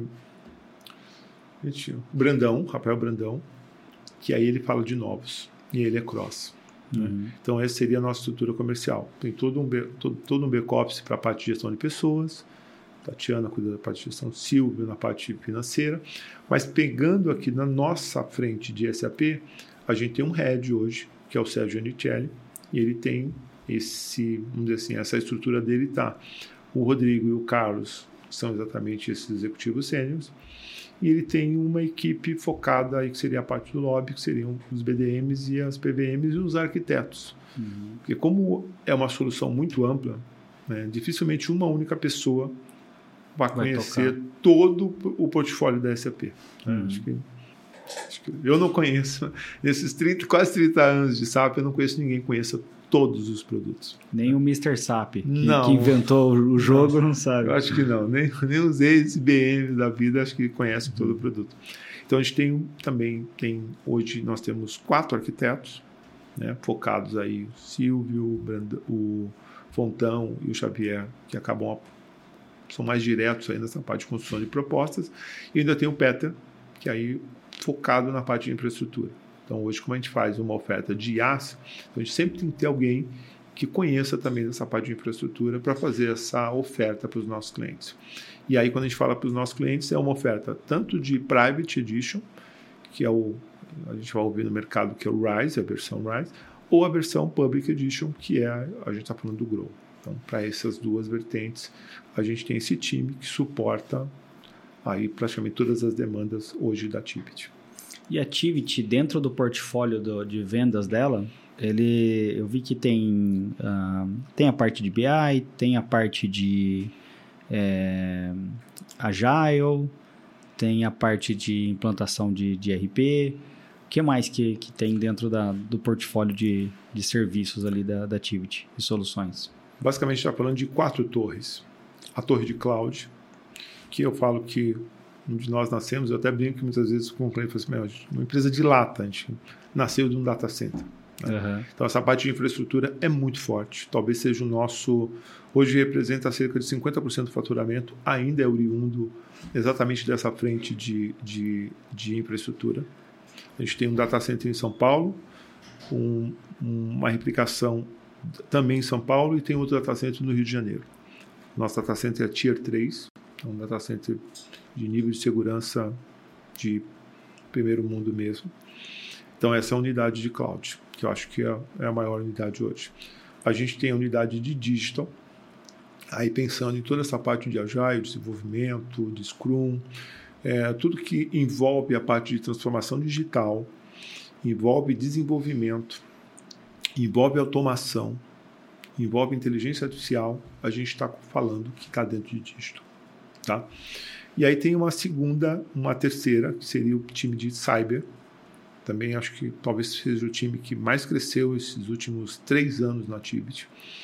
Brandão, Rafael Brandão, que aí ele fala de novos, e ele é cross. Uhum. Né? Então, essa seria a nossa estrutura comercial. Tem todo um, todo, todo um back-office para a parte de gestão de pessoas, Tatiana cuida da parte de gestão, Silvio na parte financeira, mas pegando aqui na nossa frente de S A P, a gente tem um head hoje, que é o Sérgio Anicelli, e ele tem esse, vamos dizer assim, essa estrutura dele tá. O Rodrigo e o Carlos são exatamente esses executivos sêniores, e ele tem uma equipe focada aí, que seria a parte do lobby, que seriam os B D Ms e as P V Ms e os arquitetos. Uhum. Porque como é uma solução muito ampla, né, dificilmente uma única pessoa vai, vai conhecer tocar todo o portfólio da S A P. Uhum. Acho que eu não conheço, nesses trinta, quase trinta anos de S A P, eu não conheço ninguém que conheça todos os produtos. Nem o mister S A P, que, não, que inventou o jogo, não, não sabe. Eu acho que não, nem, nem os ex-B M da vida acho que conhecem todo o produto. Então, a gente tem também, tem, hoje nós temos quatro arquitetos, né, focados aí, o Silvio, o, Brand, o Fontão e o Xavier, que acabam, são mais diretos aí nessa parte de construção de propostas, e ainda tem o Peter, que aí focado na parte de infraestrutura. Então, hoje, como a gente faz uma oferta de IaaS, então a gente sempre tem que ter alguém que conheça também dessa parte de infraestrutura para fazer essa oferta para os nossos clientes. E aí, quando a gente fala para os nossos clientes, é uma oferta tanto de Private Edition, que é o, a gente vai ouvir no mercado, que é o Rise, a versão Rise, ou a versão Public Edition, que é, a, a gente está falando do Grow. Então, para essas duas vertentes, a gente tem esse time que suporta aí praticamente todas as demandas hoje da Tivit. E a Tivit, dentro do portfólio do, de vendas dela, ele, eu vi que tem, uh, tem a parte de B I, tem a parte de é, Agile, tem a parte de implantação de, de R P. O que mais que, que tem dentro da, do portfólio de, de serviços ali da, da Tivit e soluções? Basicamente, está falando de quatro torres. A torre de cloud, que eu falo que um de nós nascemos, eu até brinco que muitas vezes com o cliente, falo assim, uma empresa de lata, a gente nasceu de um data center. Né? Uhum. Então, essa parte de infraestrutura é muito forte. Talvez seja o nosso... Hoje representa cerca de cinquenta por cento do faturamento, ainda é oriundo exatamente dessa frente de, de, de infraestrutura. A gente tem um data center em São Paulo, um, uma replicação também em São Paulo e tem outro data center no Rio de Janeiro. Nosso data center é Tier três, é um data center de nível de segurança de primeiro mundo mesmo. Então, essa é a unidade de cloud, que eu acho que é a maior unidade hoje. A gente tem a unidade de digital, aí pensando em toda essa parte de Agile, desenvolvimento, de Scrum, é, tudo que envolve a parte de transformação digital, envolve desenvolvimento, envolve automação, envolve inteligência artificial, a gente está falando que está dentro de digital. Tá? E aí tem uma segunda, uma terceira, que seria o time de cyber. Também acho que talvez seja o time que mais cresceu esses últimos três anos na Tivit.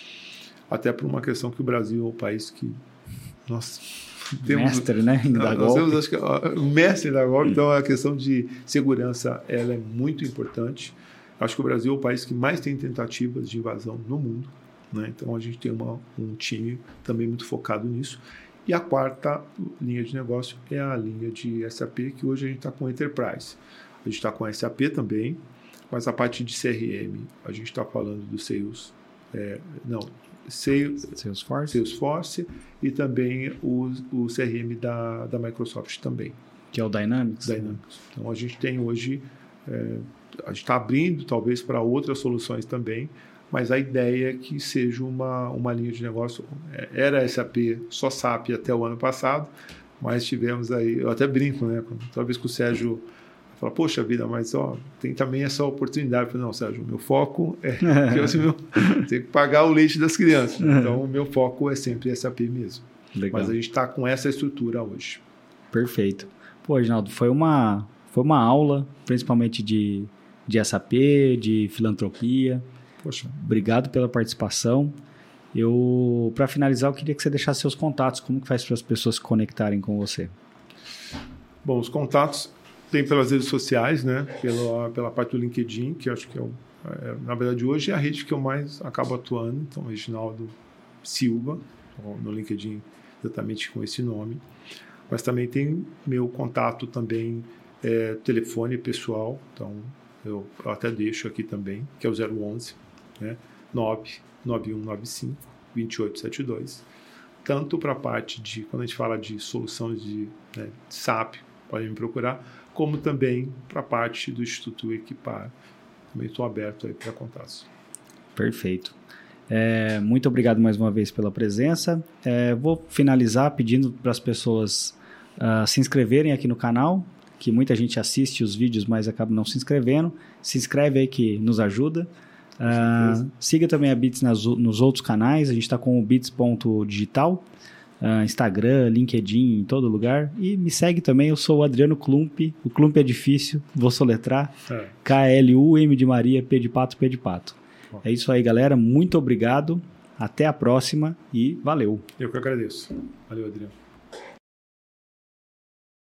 Até por uma questão que o Brasil é o país que nós temos... Mestre, né? Da nós temos, acho que, o mestre da golpe. Então, a questão de segurança ela é muito importante. Acho que o Brasil é o país que mais tem tentativas de invasão no mundo. Né? Então, a gente tem uma, um time também muito focado nisso. E a quarta linha de negócio é a linha de S A P, que hoje a gente está com Enterprise. A gente está com S A P também, mas a parte de C R M, a gente está falando do Sales, é, não, Sales, Salesforce. Salesforce e também o, o C R M da, da Microsoft também. Que é o Dynamics. Dynamics. Então, a gente tem hoje, é, a gente está abrindo talvez para outras soluções também, mas a ideia é que seja uma, uma linha de negócio. Era S A P, só S A P até o ano passado, mas tivemos aí, eu até brinco, né? Toda vez que o Sérgio fala, poxa vida, mas ó, tem também essa oportunidade. Eu falei, não, Sérgio, o meu foco é que assim, meu, tem que pagar o leite das crianças. Então, o meu foco é sempre S A P mesmo. Legal. Mas a gente está com essa estrutura hoje. Perfeito. Pô, Reginaldo, foi uma, foi uma aula, principalmente de, de S A P, de filantropia. Poxa. Obrigado pela participação. Eu, para finalizar, eu queria que você deixasse seus contatos. Como que faz para as pessoas se conectarem com você? Bom, os contatos tem pelas redes sociais, né? Pela, pela parte do LinkedIn, que acho que é, o, é, na verdade, hoje é a rede que eu mais acabo atuando. Então, Reginaldo Silva, no LinkedIn, exatamente com esse nome. Mas também tem meu contato também, é, telefone pessoal. Então, eu, eu até deixo aqui também, que é o zero onze, né? nove nove um nove cinco dois oito sete dois. Tanto para a parte de, quando a gente fala de soluções de, né, de S A P, podem me procurar, como também para a parte do Instituto Equipar. Também estou aberto aí para contatos. Perfeito. É, muito obrigado mais uma vez pela presença. É, vou finalizar pedindo para as pessoas uh, se inscreverem aqui no canal, que muita gente assiste os vídeos, mas acaba não se inscrevendo. Se inscreve aí que nos ajuda. Uh, siga também a Bits nas, nos outros canais. A gente está com o bits ponto digital, uh, Instagram, LinkedIn, em todo lugar. E me segue também, eu sou o Adriano Klump. O Klump é difícil, vou soletrar. É. K L U M de Maria, P de Pato, P de Pato. Bom. É isso aí, galera. Muito obrigado. Até a próxima e valeu. Eu que agradeço. Valeu, Adriano.